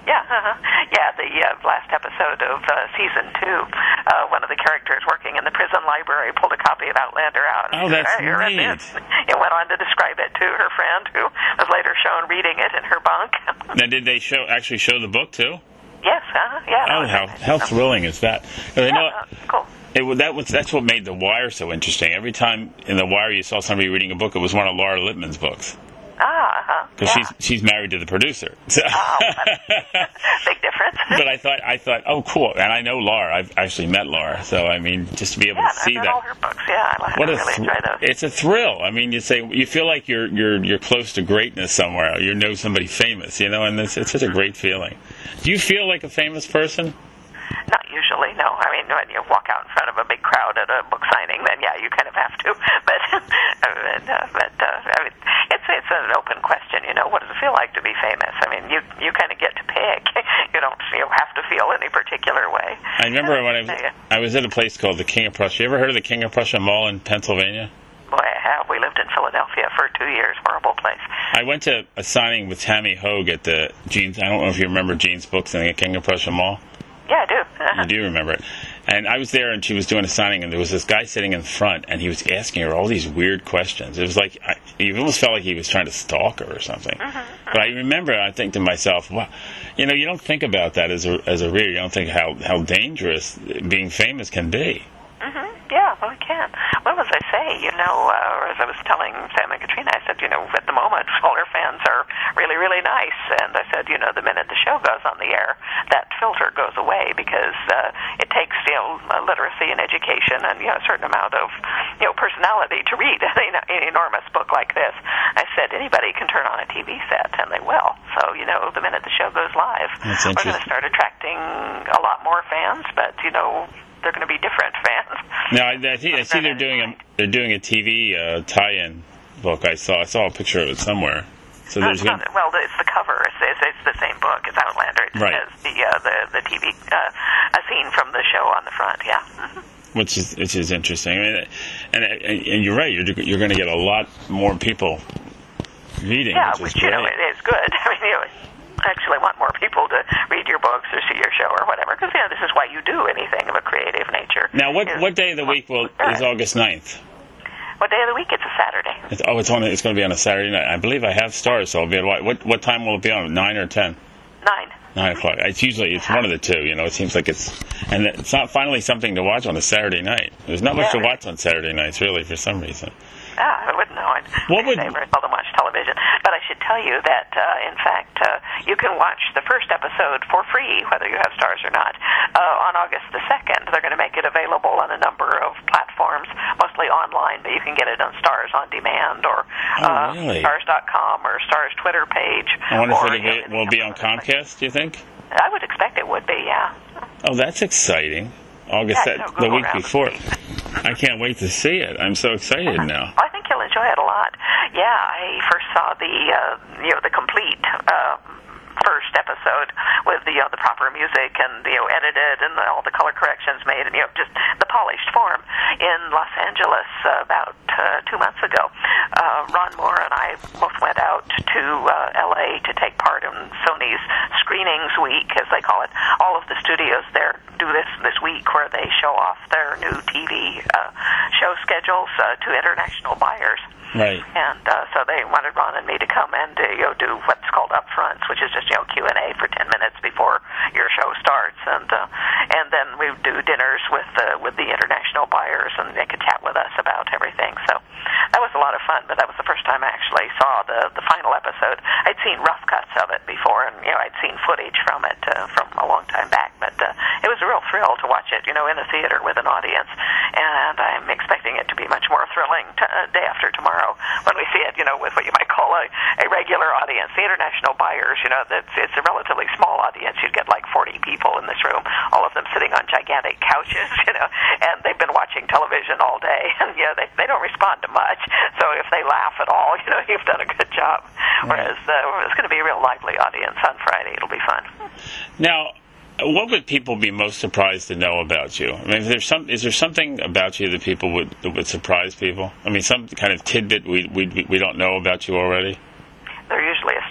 Yeah, yeah. The last episode of season 2, one of the characters working in the prison library pulled a copy of Outlander out. And Oh, that's neat. neat. It went on to describe it to her friend, who was later shown reading it in her bunk. Now, did they actually show the book too? Yes, yeah. Oh, how thrilling is that? They know, cool. that's what made The Wire so interesting. Every time in The Wire you saw somebody reading a book, it was one of Laura Lippman's books. Because she's married to the producer. So. Oh, big difference. But I thought, oh, cool. And I know Laura. I've actually met Laura. So, I mean, just to be able to see I read that. all her books, I really enjoy those. It's a thrill. I mean, you feel like you're close to greatness somewhere. You know somebody famous, and it's such a great feeling. Do you feel like a famous person? Not usually, no. I mean, when you walk out in front of a big crowd at a book signing, then you kind of have to. But I mean, it's an open question. What does it feel like to be famous? I mean, you kind of get to pick. You don't have to feel any particular way. I remember when I was at a place called the King of Prussia. You ever heard of the King of Prussia Mall in Pennsylvania? Boy, I have. We lived in Philadelphia for 2 years. Horrible place. I went to a signing with Tammy Hogue at the Jean's. I don't know if you remember Jean's books in the King of Prussia Mall. Yeah, I do. You do remember it. And I was there, and she was doing a signing, and there was this guy sitting in front, and he was asking her all these weird questions. It was like, you almost felt like he was trying to stalk her or something. But I remember, I think to myself, wow, you don't think about that as a reader. You don't think how dangerous being famous can be. Yeah, well, it can. What was I say? Or as I was telling Sam and Katrina, I said, at the moment, all her fans are really, really nice. And I said, the minute the show goes on the air, that filter goes away because it takes, literacy and education and, a certain amount of, personality to read an enormous book like this. I said, anybody can turn on a TV set, and they will. So, the minute the show goes live, we're going to start attracting a lot more fans, but, they're going to be different fans. Now, I see they're doing a TV tie-in book. I saw a picture of it somewhere. So there's well, it's the cover. It's the same book as Outlander. It right. has the TV a scene from the show on the front. Yeah. Which is interesting. I mean, and you're right. You're going to get a lot more people reading. Yeah, which is great. It is good. I mean, I actually want more people to read your books or see your show or whatever, because this is why you do anything of a creative nature. Now, what day of the week is August 9th? What day of the week? It's a Saturday. It's going to be on a Saturday night. I believe I have Stars, so I'll be able to watch. What time will it be on? 9 or 10? 9. 9 o'clock. It's one of the two. It seems like it's not finally something to watch on a Saturday night. There's not much to watch on Saturday nights, really, for some reason. I wouldn't know. I never seldom watch television. But I should tell you that, in fact, you can watch the first episode for free, whether you have Stars or not. On August the 2nd, they're going to make it available on a number of platforms, mostly online, but you can get it on Stars On Demand or really? Stars.com or Stars Twitter page. I wonder if it will be on Comcast, do you think? I would expect it would be, yeah. Oh, that's exciting. August, the week before. I can't wait to see it. I'm so excited now. I think you'll enjoy it a lot. Yeah, I first saw the complete first episode with the proper music and edited and all the color corrections made and just the polished form in Los Angeles about 2 months ago. Ron Moore and I both went out to LA to take part in Sony's Screenings Week, as they call it. All of the studios there do this week where they show off their new TV show schedules to international buyers. Right. And so they wanted Ron and me to come and do what's called upfronts, which is just Q&A for 10 minutes before your show starts, and then we do dinners with the international buyers, and they could chat with us about everything. So that was a lot of fun. But that was the first time I actually saw the final episode. I'd seen rough cuts of it before, and I'd seen footage from it from a long time back. But it was a real thrill to watch it, in a theater with an audience, and I'm expecting it to be much more thrilling day after tomorrow when we see it, with what you might call a regular audience. The international buyers, it's a relatively small audience. You'd get like 40 people in this room, all of them sitting on gigantic couches, and they've been watching television all day, and they don't respond to much. So if they laugh at all, you've done a good job. Whereas it's going to be a real lively audience on Friday. It'll be fun. Now, what would people be most surprised to know about you? I mean, is there something about you that people would surprise people? I mean, some kind of tidbit we don't know about you already? They're usually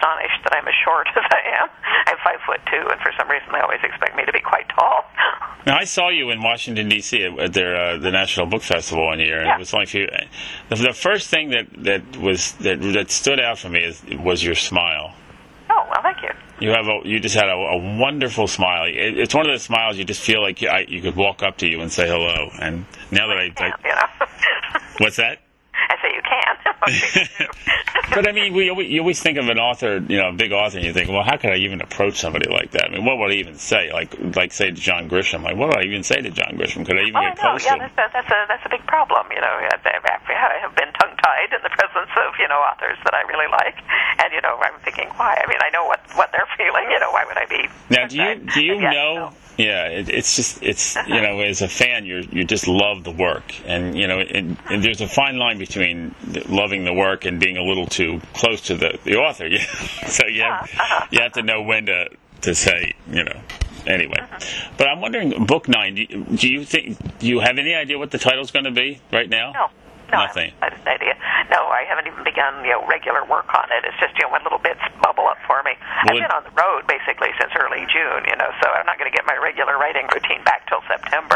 astonished that I'm as short as I am. I'm 5'2", and for some reason they always expect me to be quite tall. Now, I saw you in Washington D.C. at their the National Book Festival one year, and Yeah. it was only a few. The first thing that stood out for me was your smile. Oh, well, thank you. You just had a wonderful smile. It's one of those smiles you just feel like you could walk up to you and say hello. And now that what's that? I say you can. But I mean, you always think of an author, a big author, and you think, well, how could I even approach somebody like that? I mean, what would I even say? Like say to John Grisham, what would I even say to John Grisham? Could I even get close to him? That's a big problem. I have been tongue-tied in the presence of authors that I really like, and I'm thinking, why? I mean, I know what they're feeling. Why would I be? Now, do you know? Yeah, it's just as a fan, you just love the work, and and there's a fine line between loving the work and being a little too close to the author. So you have to know when to say Anyway, but I'm wondering, book 9. Do you have any idea what the title's going to be right now? No. Nothing. I have no idea. No, I haven't even begun, regular work on it. It's just, when little bits bubble up for me. I've been on the road basically since early June, so I'm not going to get my regular writing routine back till September.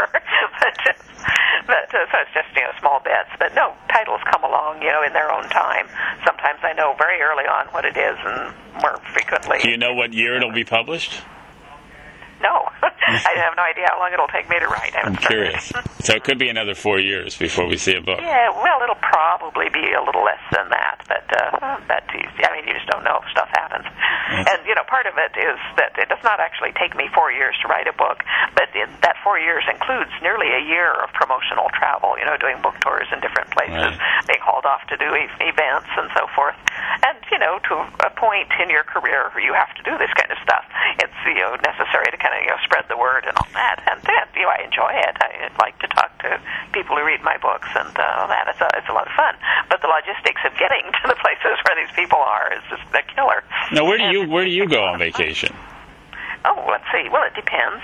So it's just, small bits. But no, titles come along, in their own time. Sometimes I know very early on what it is, and more frequently. Do you know what year it'll be published? No. I have no idea how long it'll take me to write. I'm curious. So it could be another 4 years before we see a book. Yeah, well, it'll probably be a little less than that, but you just don't know if stuff happens. And, part of it is that it does not actually take me 4 years to write a book, but that 4 years includes nearly a year of promotional travel, doing book tours in different places, being hauled off to do events and so forth. And, to a point in your career, you have to do this kind of stuff. It's, necessary to kind of, spread the word and all that. And I enjoy it. I like to talk to people who read my books and all that. It's a lot of fun. But the logistics of getting to the places where these people are is just a killer. Now, where do you go on vacation? Oh, let's see. Well, it depends.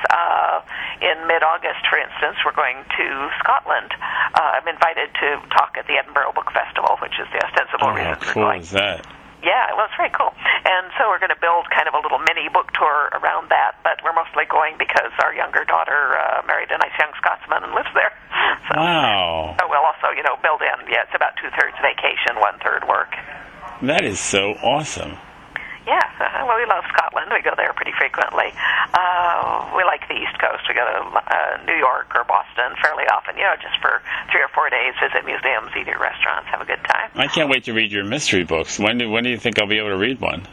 In mid-August, for instance, we're going to Scotland. I'm invited to talk at the Edinburgh Book Festival, which is the ostensible reason for going. How cool is that? Yeah, well, it's very cool. And so we're going to build kind of a little mini book tour around that, but we're mostly going because our younger daughter married a nice young Scotsman and lives there. So, wow. So we'll also, build in, it's about 2/3 vacation, 1/3 work. That is so awesome. Yeah, well, we love Scotland. We go there pretty frequently. We like the East Coast. We go to New York or Boston fairly often, just for 3 or 4 days, visit museums, eat at restaurants, have a good time. I can't wait to read your mystery books. When do you think I'll be able to read one?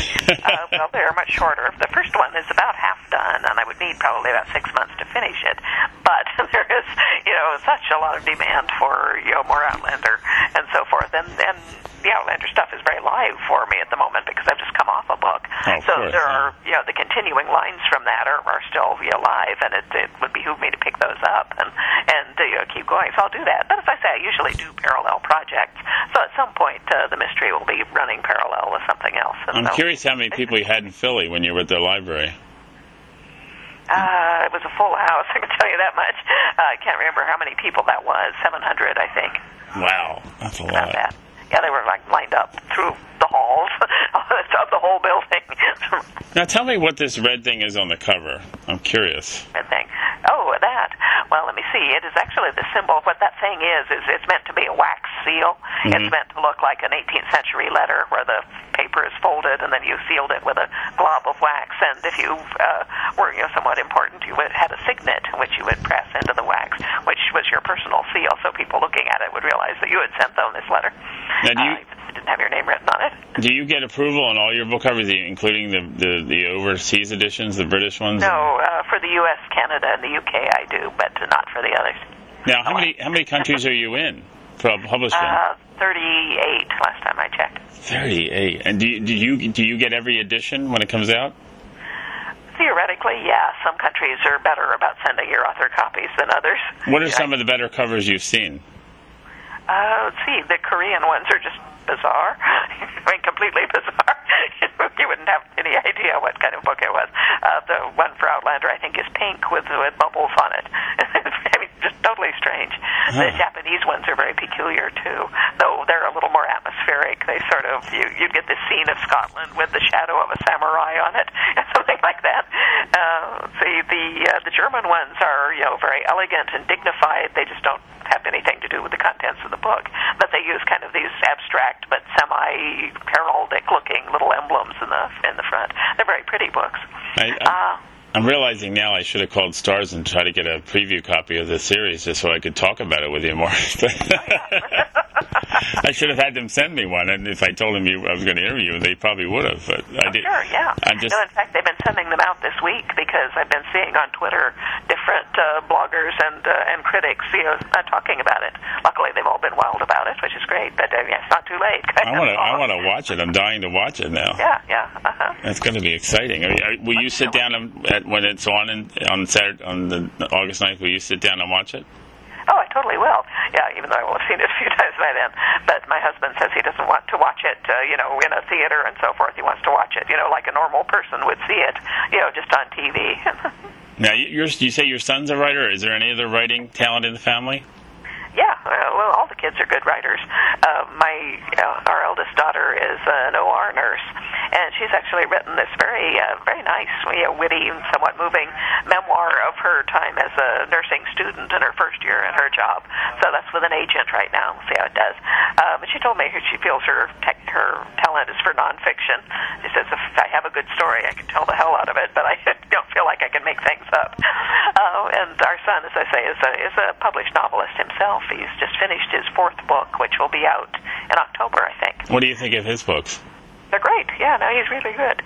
Well, they're much shorter. The first one is about half done, and I would need probably about 6 months to finish it. But there is, such a lot of demand for, more Outlander and so forth. And the Outlander stuff is very live for me at the moment because I've just come off a book. So there are, the continuing lines from that are still, live, and it would behoove me to pick those up and keep going. So I'll do that. But as I say, I usually do parallel projects. So at some point, the mystery will be running parallel with something else. And I'm curious how many people you had in Philly when you were at the library. It was a full house, I can tell you that much. I can't remember how many people that was. 700, I think. Wow, that's a lot. About that. Yeah, they were lined up through the halls of the whole building. Now tell me what this red thing is on the cover. I'm curious. Red thing. Oh, that. Well, let me see. It is actually the symbol. What that thing is it's meant to be a wax seal. Mm-hmm. It's meant to look like an 18th century letter where the paper is folded and then you sealed it with a glob of wax. And if you were somewhat important, you had a signet which you would press into the wax, which was your personal seal, so people looking at it would realize that you had sent them this letter. Now, it didn't have your name written on it. Do you get approval on all your book covers, including the overseas editions, the British ones? No, for the U.S., Canada, and the U.K. I do, but not for the others. Now, how many countries are you in? Published in? 38 last time I checked. 38. And do you get every edition when it comes out? Theoretically, yeah. Some countries are better about sending your author copies than others. What are some of the better covers you've seen? Let's see. The Korean ones are just bizarre. I mean, completely bizarre. You wouldn't have any idea what kind of book it was. The one for Outlander, I think, is pink with bubbles on it. I mean, just totally strange. The Japanese ones are very peculiar too, though they're a little more atmospheric. They sort of you get this scene of Scotland with the shadow of a samurai on it, something like that. The German ones are very elegant and dignified. They just don't have anything to do with the contents of the book, but they use kind of these abstract but semi-heraldic looking little emblems in the front. They're very pretty books. I'm realizing now I should have called Stars and tried to get a preview copy of the series just so I could talk about it with you more. I should have had them send me one, and if I told them I was going to interview, they probably would have. But I did. Sure, yeah. I'm just. No, in fact, they've been sending them out this week because I've been seeing on Twitter different bloggers and critics, talking about it. Luckily, they've all been wild about it, which is great. But it's not too late. I want to watch it. I'm dying to watch it now. Yeah. That's going to be exciting. Will you sit down when it's on Saturday, on the August 9th? Will you sit down and watch it? Oh, I totally will. Yeah, even though I will have seen it a few times by then. But my husband says he doesn't want to watch it, in a theater and so forth. He wants to watch it, like a normal person would see it, just on TV. Now, you say your son's a writer. Is there any other writing talent in the family? Yeah, well, all the kids are good writers. Our eldest daughter is an OR nurse, and she's actually written this very nice, witty, and somewhat moving memoir of her time as a nursing student in her first year at her job. So that's with an agent right now. We'll see how it does. But she told me she feels her talent is for nonfiction. She says, if I have a good story, I can tell the hell out of it, but I don't feel like I can make things up. And our son, as I say, is a published novelist himself. He's just finished his 4th book, which will be out in October, I think. What do you think of his books? They're great. Yeah, no, he's really good.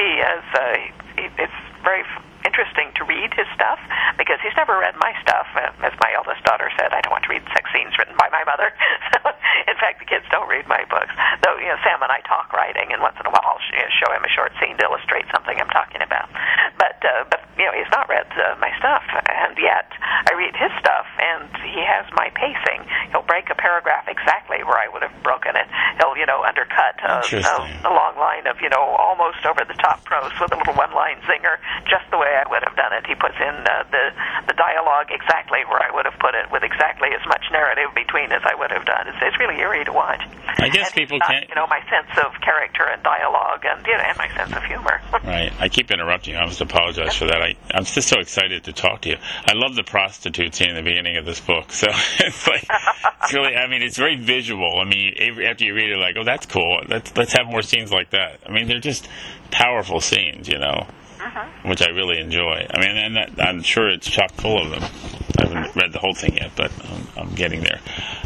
It's very interesting to read his stuff because he's never read my stuff. As my eldest daughter said, I don't want to read sex scenes written by my mother. In fact, the kids don't read my books. Though, Sam and I talk writing, and once in a while I'll show him a short scene to illustrate something I'm talking about. But he's not read my stuff, and yet I read his stuff, and he has my pacing. He'll break a paragraph exactly where I would have broken it. He'll, undercut a long line of, almost over-the-top prose with a little one-line zinger, just the way I would have done it. He puts in the dialogue exactly where I would have put it, with exactly as much narrative between as I would have done. It's really eerie to watch. I guess people can't. My sense of character and dialogue, and my sense of humor. Right. I keep interrupting you. I must apologize for that. I'm just so excited to talk to you. I love the prostitute scene in the beginning of this book. So it's like, it's very visual. After you read it, like, oh, that's cool. Let's have more scenes like that. They're just powerful scenes, which I really enjoy. And I'm sure it's chock full of them. I haven't read the whole thing yet, but I'm getting there.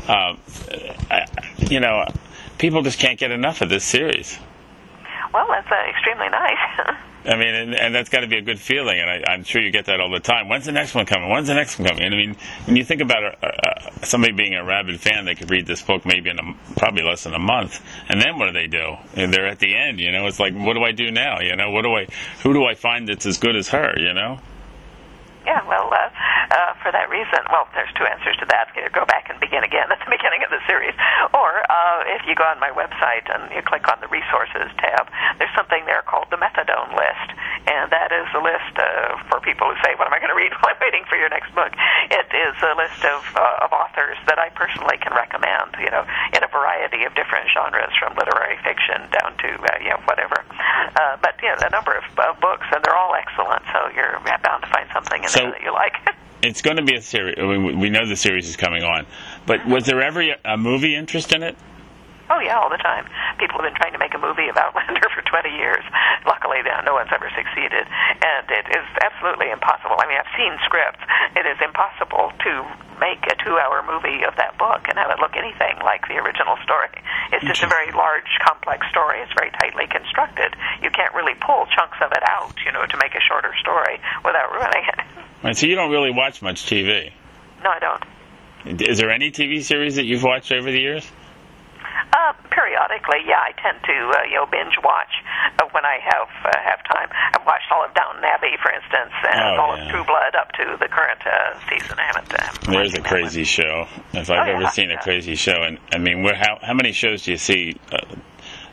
People just can't get enough of this series. Well, that's extremely nice. And that's got to be a good feeling, and I'm sure you get that all the time. When's the next one coming? When's the next one coming? And when you think about somebody being a rabid fan, they could read this book maybe in probably less than a month, and then what do? And they're at the end, It's like, what do I do now? Who do I find that's as good as her? Yeah, well, for that reason, there's 2 answers to that. Either go back and begin again at the beginning of the series, or if you go on my website and you click on the resources tab, there's something there called the methadone list, and that is a list for people who say, what am I going to read while I'm waiting for your next book? It is a list of authors that I personally can recommend, in a variety of different genres, from literary fiction down to, whatever. But, a number of books, and they're all excellent, so you're bound to find something in there that you like. It's going to be a series. We know the series is coming on, but was there ever a movie interest in it? Oh, yeah, all the time. People have been trying to make a movie of Outlander for 20 years. Luckily, no one's ever succeeded, and it is absolutely impossible. I've seen scripts. It is impossible to make a 2-hour movie of that book and have it look anything like the original story. It's just a very large, complex story. It's very tightly constructed. You can't really pull chunks of it out, to make a shorter story without ruining it. Right, so you don't really watch much TV? No, I don't. Is there any TV series that you've watched over the years? Periodically, yeah. I tend to binge watch when I have time. I've watched all of Downton Abbey, for instance, and all of True Blood up to the current season. I haven't. There's a crazy show. If I've ever seen a crazy show, and how many shows do you see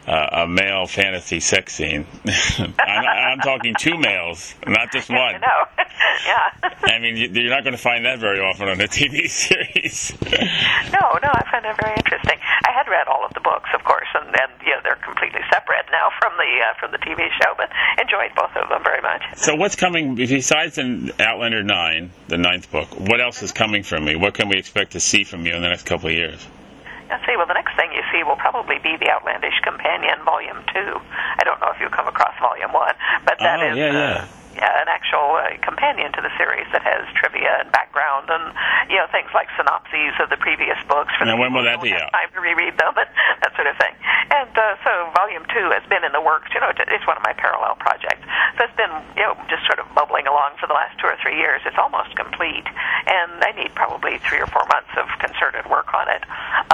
a male fantasy sex scene. I'm talking two males, not just one. No. Yeah. I mean, you're not going to find that very often on a TV series. No, I find that very interesting. I had read all of the books, of course, and they're completely separate now from the TV show, but enjoyed both of them very much. So what's coming, besides in Outlander 9, the 9th book, what else is coming from me? What can we expect to see from you in the next couple of years? Let's see, well, the next thing you see will probably be the Outlandish Companion, Volume 2. I don't know if you've come across Volume 1, but that is an actual companion to the series that has trivia and background and, things like synopses of the previous books. Now, when will that be out? Time to reread them and that sort of thing. And so Volume 2 has been in the works. It's one of my parallel projects. So it's been, just sort of bubbling along for the last 2 or 3 years. It's almost complete, and I need probably 3 or 4 months of concerted work on it,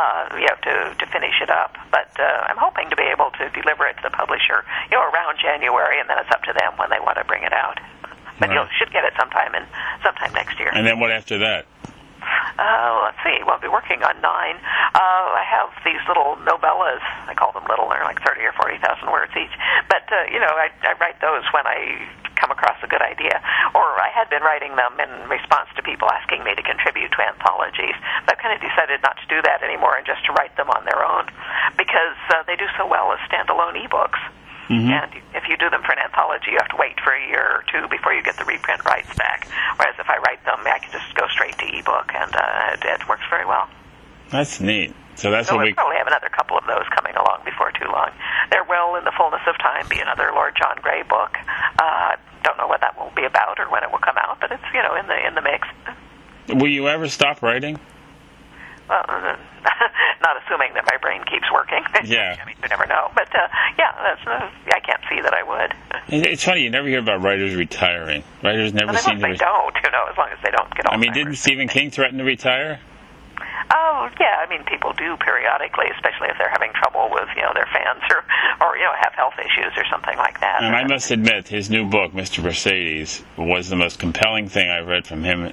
to finish it up. But I'm hoping to be able to deliver it to the publisher, around January, and then it's up to them when they want to bring it out. But you should get it sometime next year. And then what after that? Let's see. We'll be working on 9. I have these little novellas. I call them little. They're like 30 or 40,000 words each. But, I write those when I come across a good idea. Or I had been writing them in response to people asking me to contribute to anthologies. But I've kind of decided not to do that anymore and just to write them on their own because they do so well as standalone ebooks. Mm-hmm. And if you do them for an anthology, you have to wait for a year or 2 before you get the reprint rights back. Whereas if I write them, I can just go straight to ebook, and it works very well. That's neat. So that's what we probably have another couple of those coming along before too long. There will, in the fullness of time, be another Lord John Grey book. Don't know what that will be about or when it will come out, but it's in the mix. Will you ever stop writing? Well, not assuming that my brain keeps working. Yeah. I mean, you never know. But, I can't see that I would. It's funny, you never hear about writers retiring. Writers never seem to... They don't, as long as they don't get Alzheimer's. I mean, didn't Stephen King threaten to retire? Oh, yeah. I mean, people do periodically, especially if they're having trouble with, their fans or have health issues or something like that. And I must admit, his new book, Mr. Mercedes, was the most compelling thing I've read from him.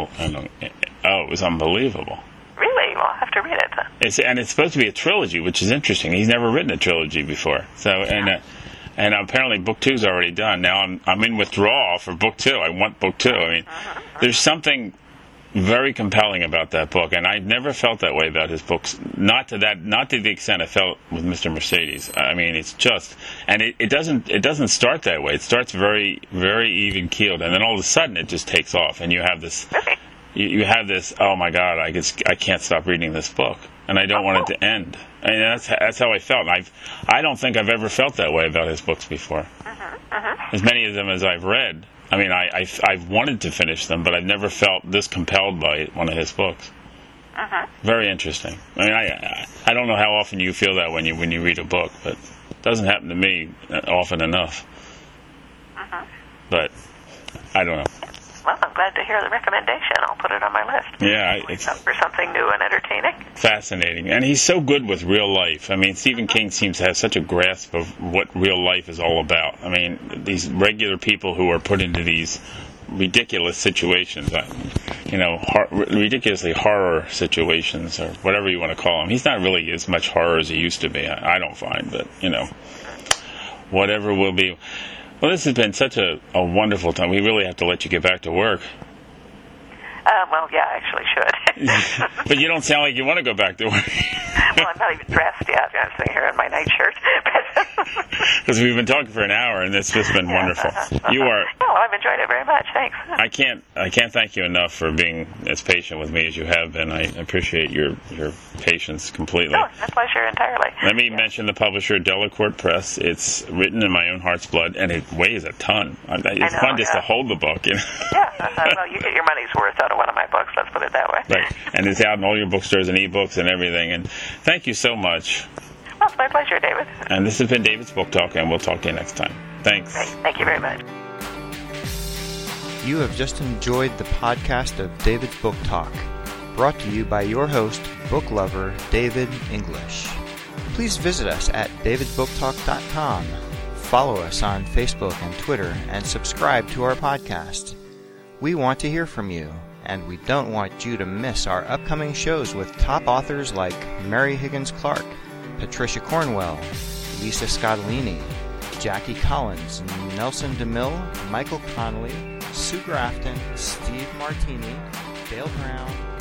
It was unbelievable. Really? Well, I'll have to read it. It's supposed to be a trilogy, which is interesting. He's never written a trilogy before. So, and apparently book 2's already done. Now I'm in withdrawal for book 2. I want book 2. I mean, there's something very compelling about that book, and I've never felt that way about his books. Not to the extent I felt with Mr. Mercedes. I mean, it's just, and it doesn't start that way. It starts very, very even keeled, and then all of a sudden it just takes off, and you have this. You have this. Oh my God! I can't stop reading this book, and I don't want it to end. I mean, that's how I felt. I don't think I've ever felt that way about his books before. As many of them as I've read. I mean, I've wanted to finish them, but I've never felt this compelled by one of his books. Very interesting. I mean, I don't know how often you feel that when you read a book, but it doesn't happen to me often enough. But I don't know. Well, I'm glad to hear the recommendation. I'll put it on my list. Yeah, it's for something new and entertaining. Fascinating, and he's so good with real life. I mean, Stephen King seems to have such a grasp of what real life is all about. I mean, these regular people who are put into these ridiculous situations, ridiculously horror situations, or whatever you want to call them. He's not really as much horror as he used to be. I don't find, but whatever will be. Well, this has been such a wonderful time. We really have to let you get back to work. Well, yeah, I actually should. But you don't sound like you want to go back to work. Well, I'm not even dressed yet. I'm sitting here in my nightshirt. Because we've been talking for an hour, and it's just been wonderful. You are. Oh, I've enjoyed it very much. Thanks. I can't thank you enough for being as patient with me as you have been. I appreciate your patience completely. Oh, my pleasure entirely. Let me mention the publisher, Delacorte Press. It's written in my own heart's blood, and it weighs a ton. It's fun just to hold the book. Yeah, well, you get your money's worth out of one of my books. Let's put it that way. Right, and it's out in all your bookstores and ebooks and everything. And thank you so much. Well, it's my pleasure, David. And this has been David's Book Talk, and we'll talk to you next time. Thanks. Great. Thank you very much. You have just enjoyed the podcast of David's Book Talk, brought to you by your host, book lover David English. Please visit us at davidsbooktalk.com. Follow us on Facebook and Twitter, and subscribe to our podcast. We want to hear from you, and we don't want you to miss our upcoming shows with top authors like Mary Higgins Clark, Patricia Cornwell, Lisa Scottolini, Jackie Collins, Nelson DeMille, Michael Connolly, Sue Grafton, Steve Martini, Dale Brown,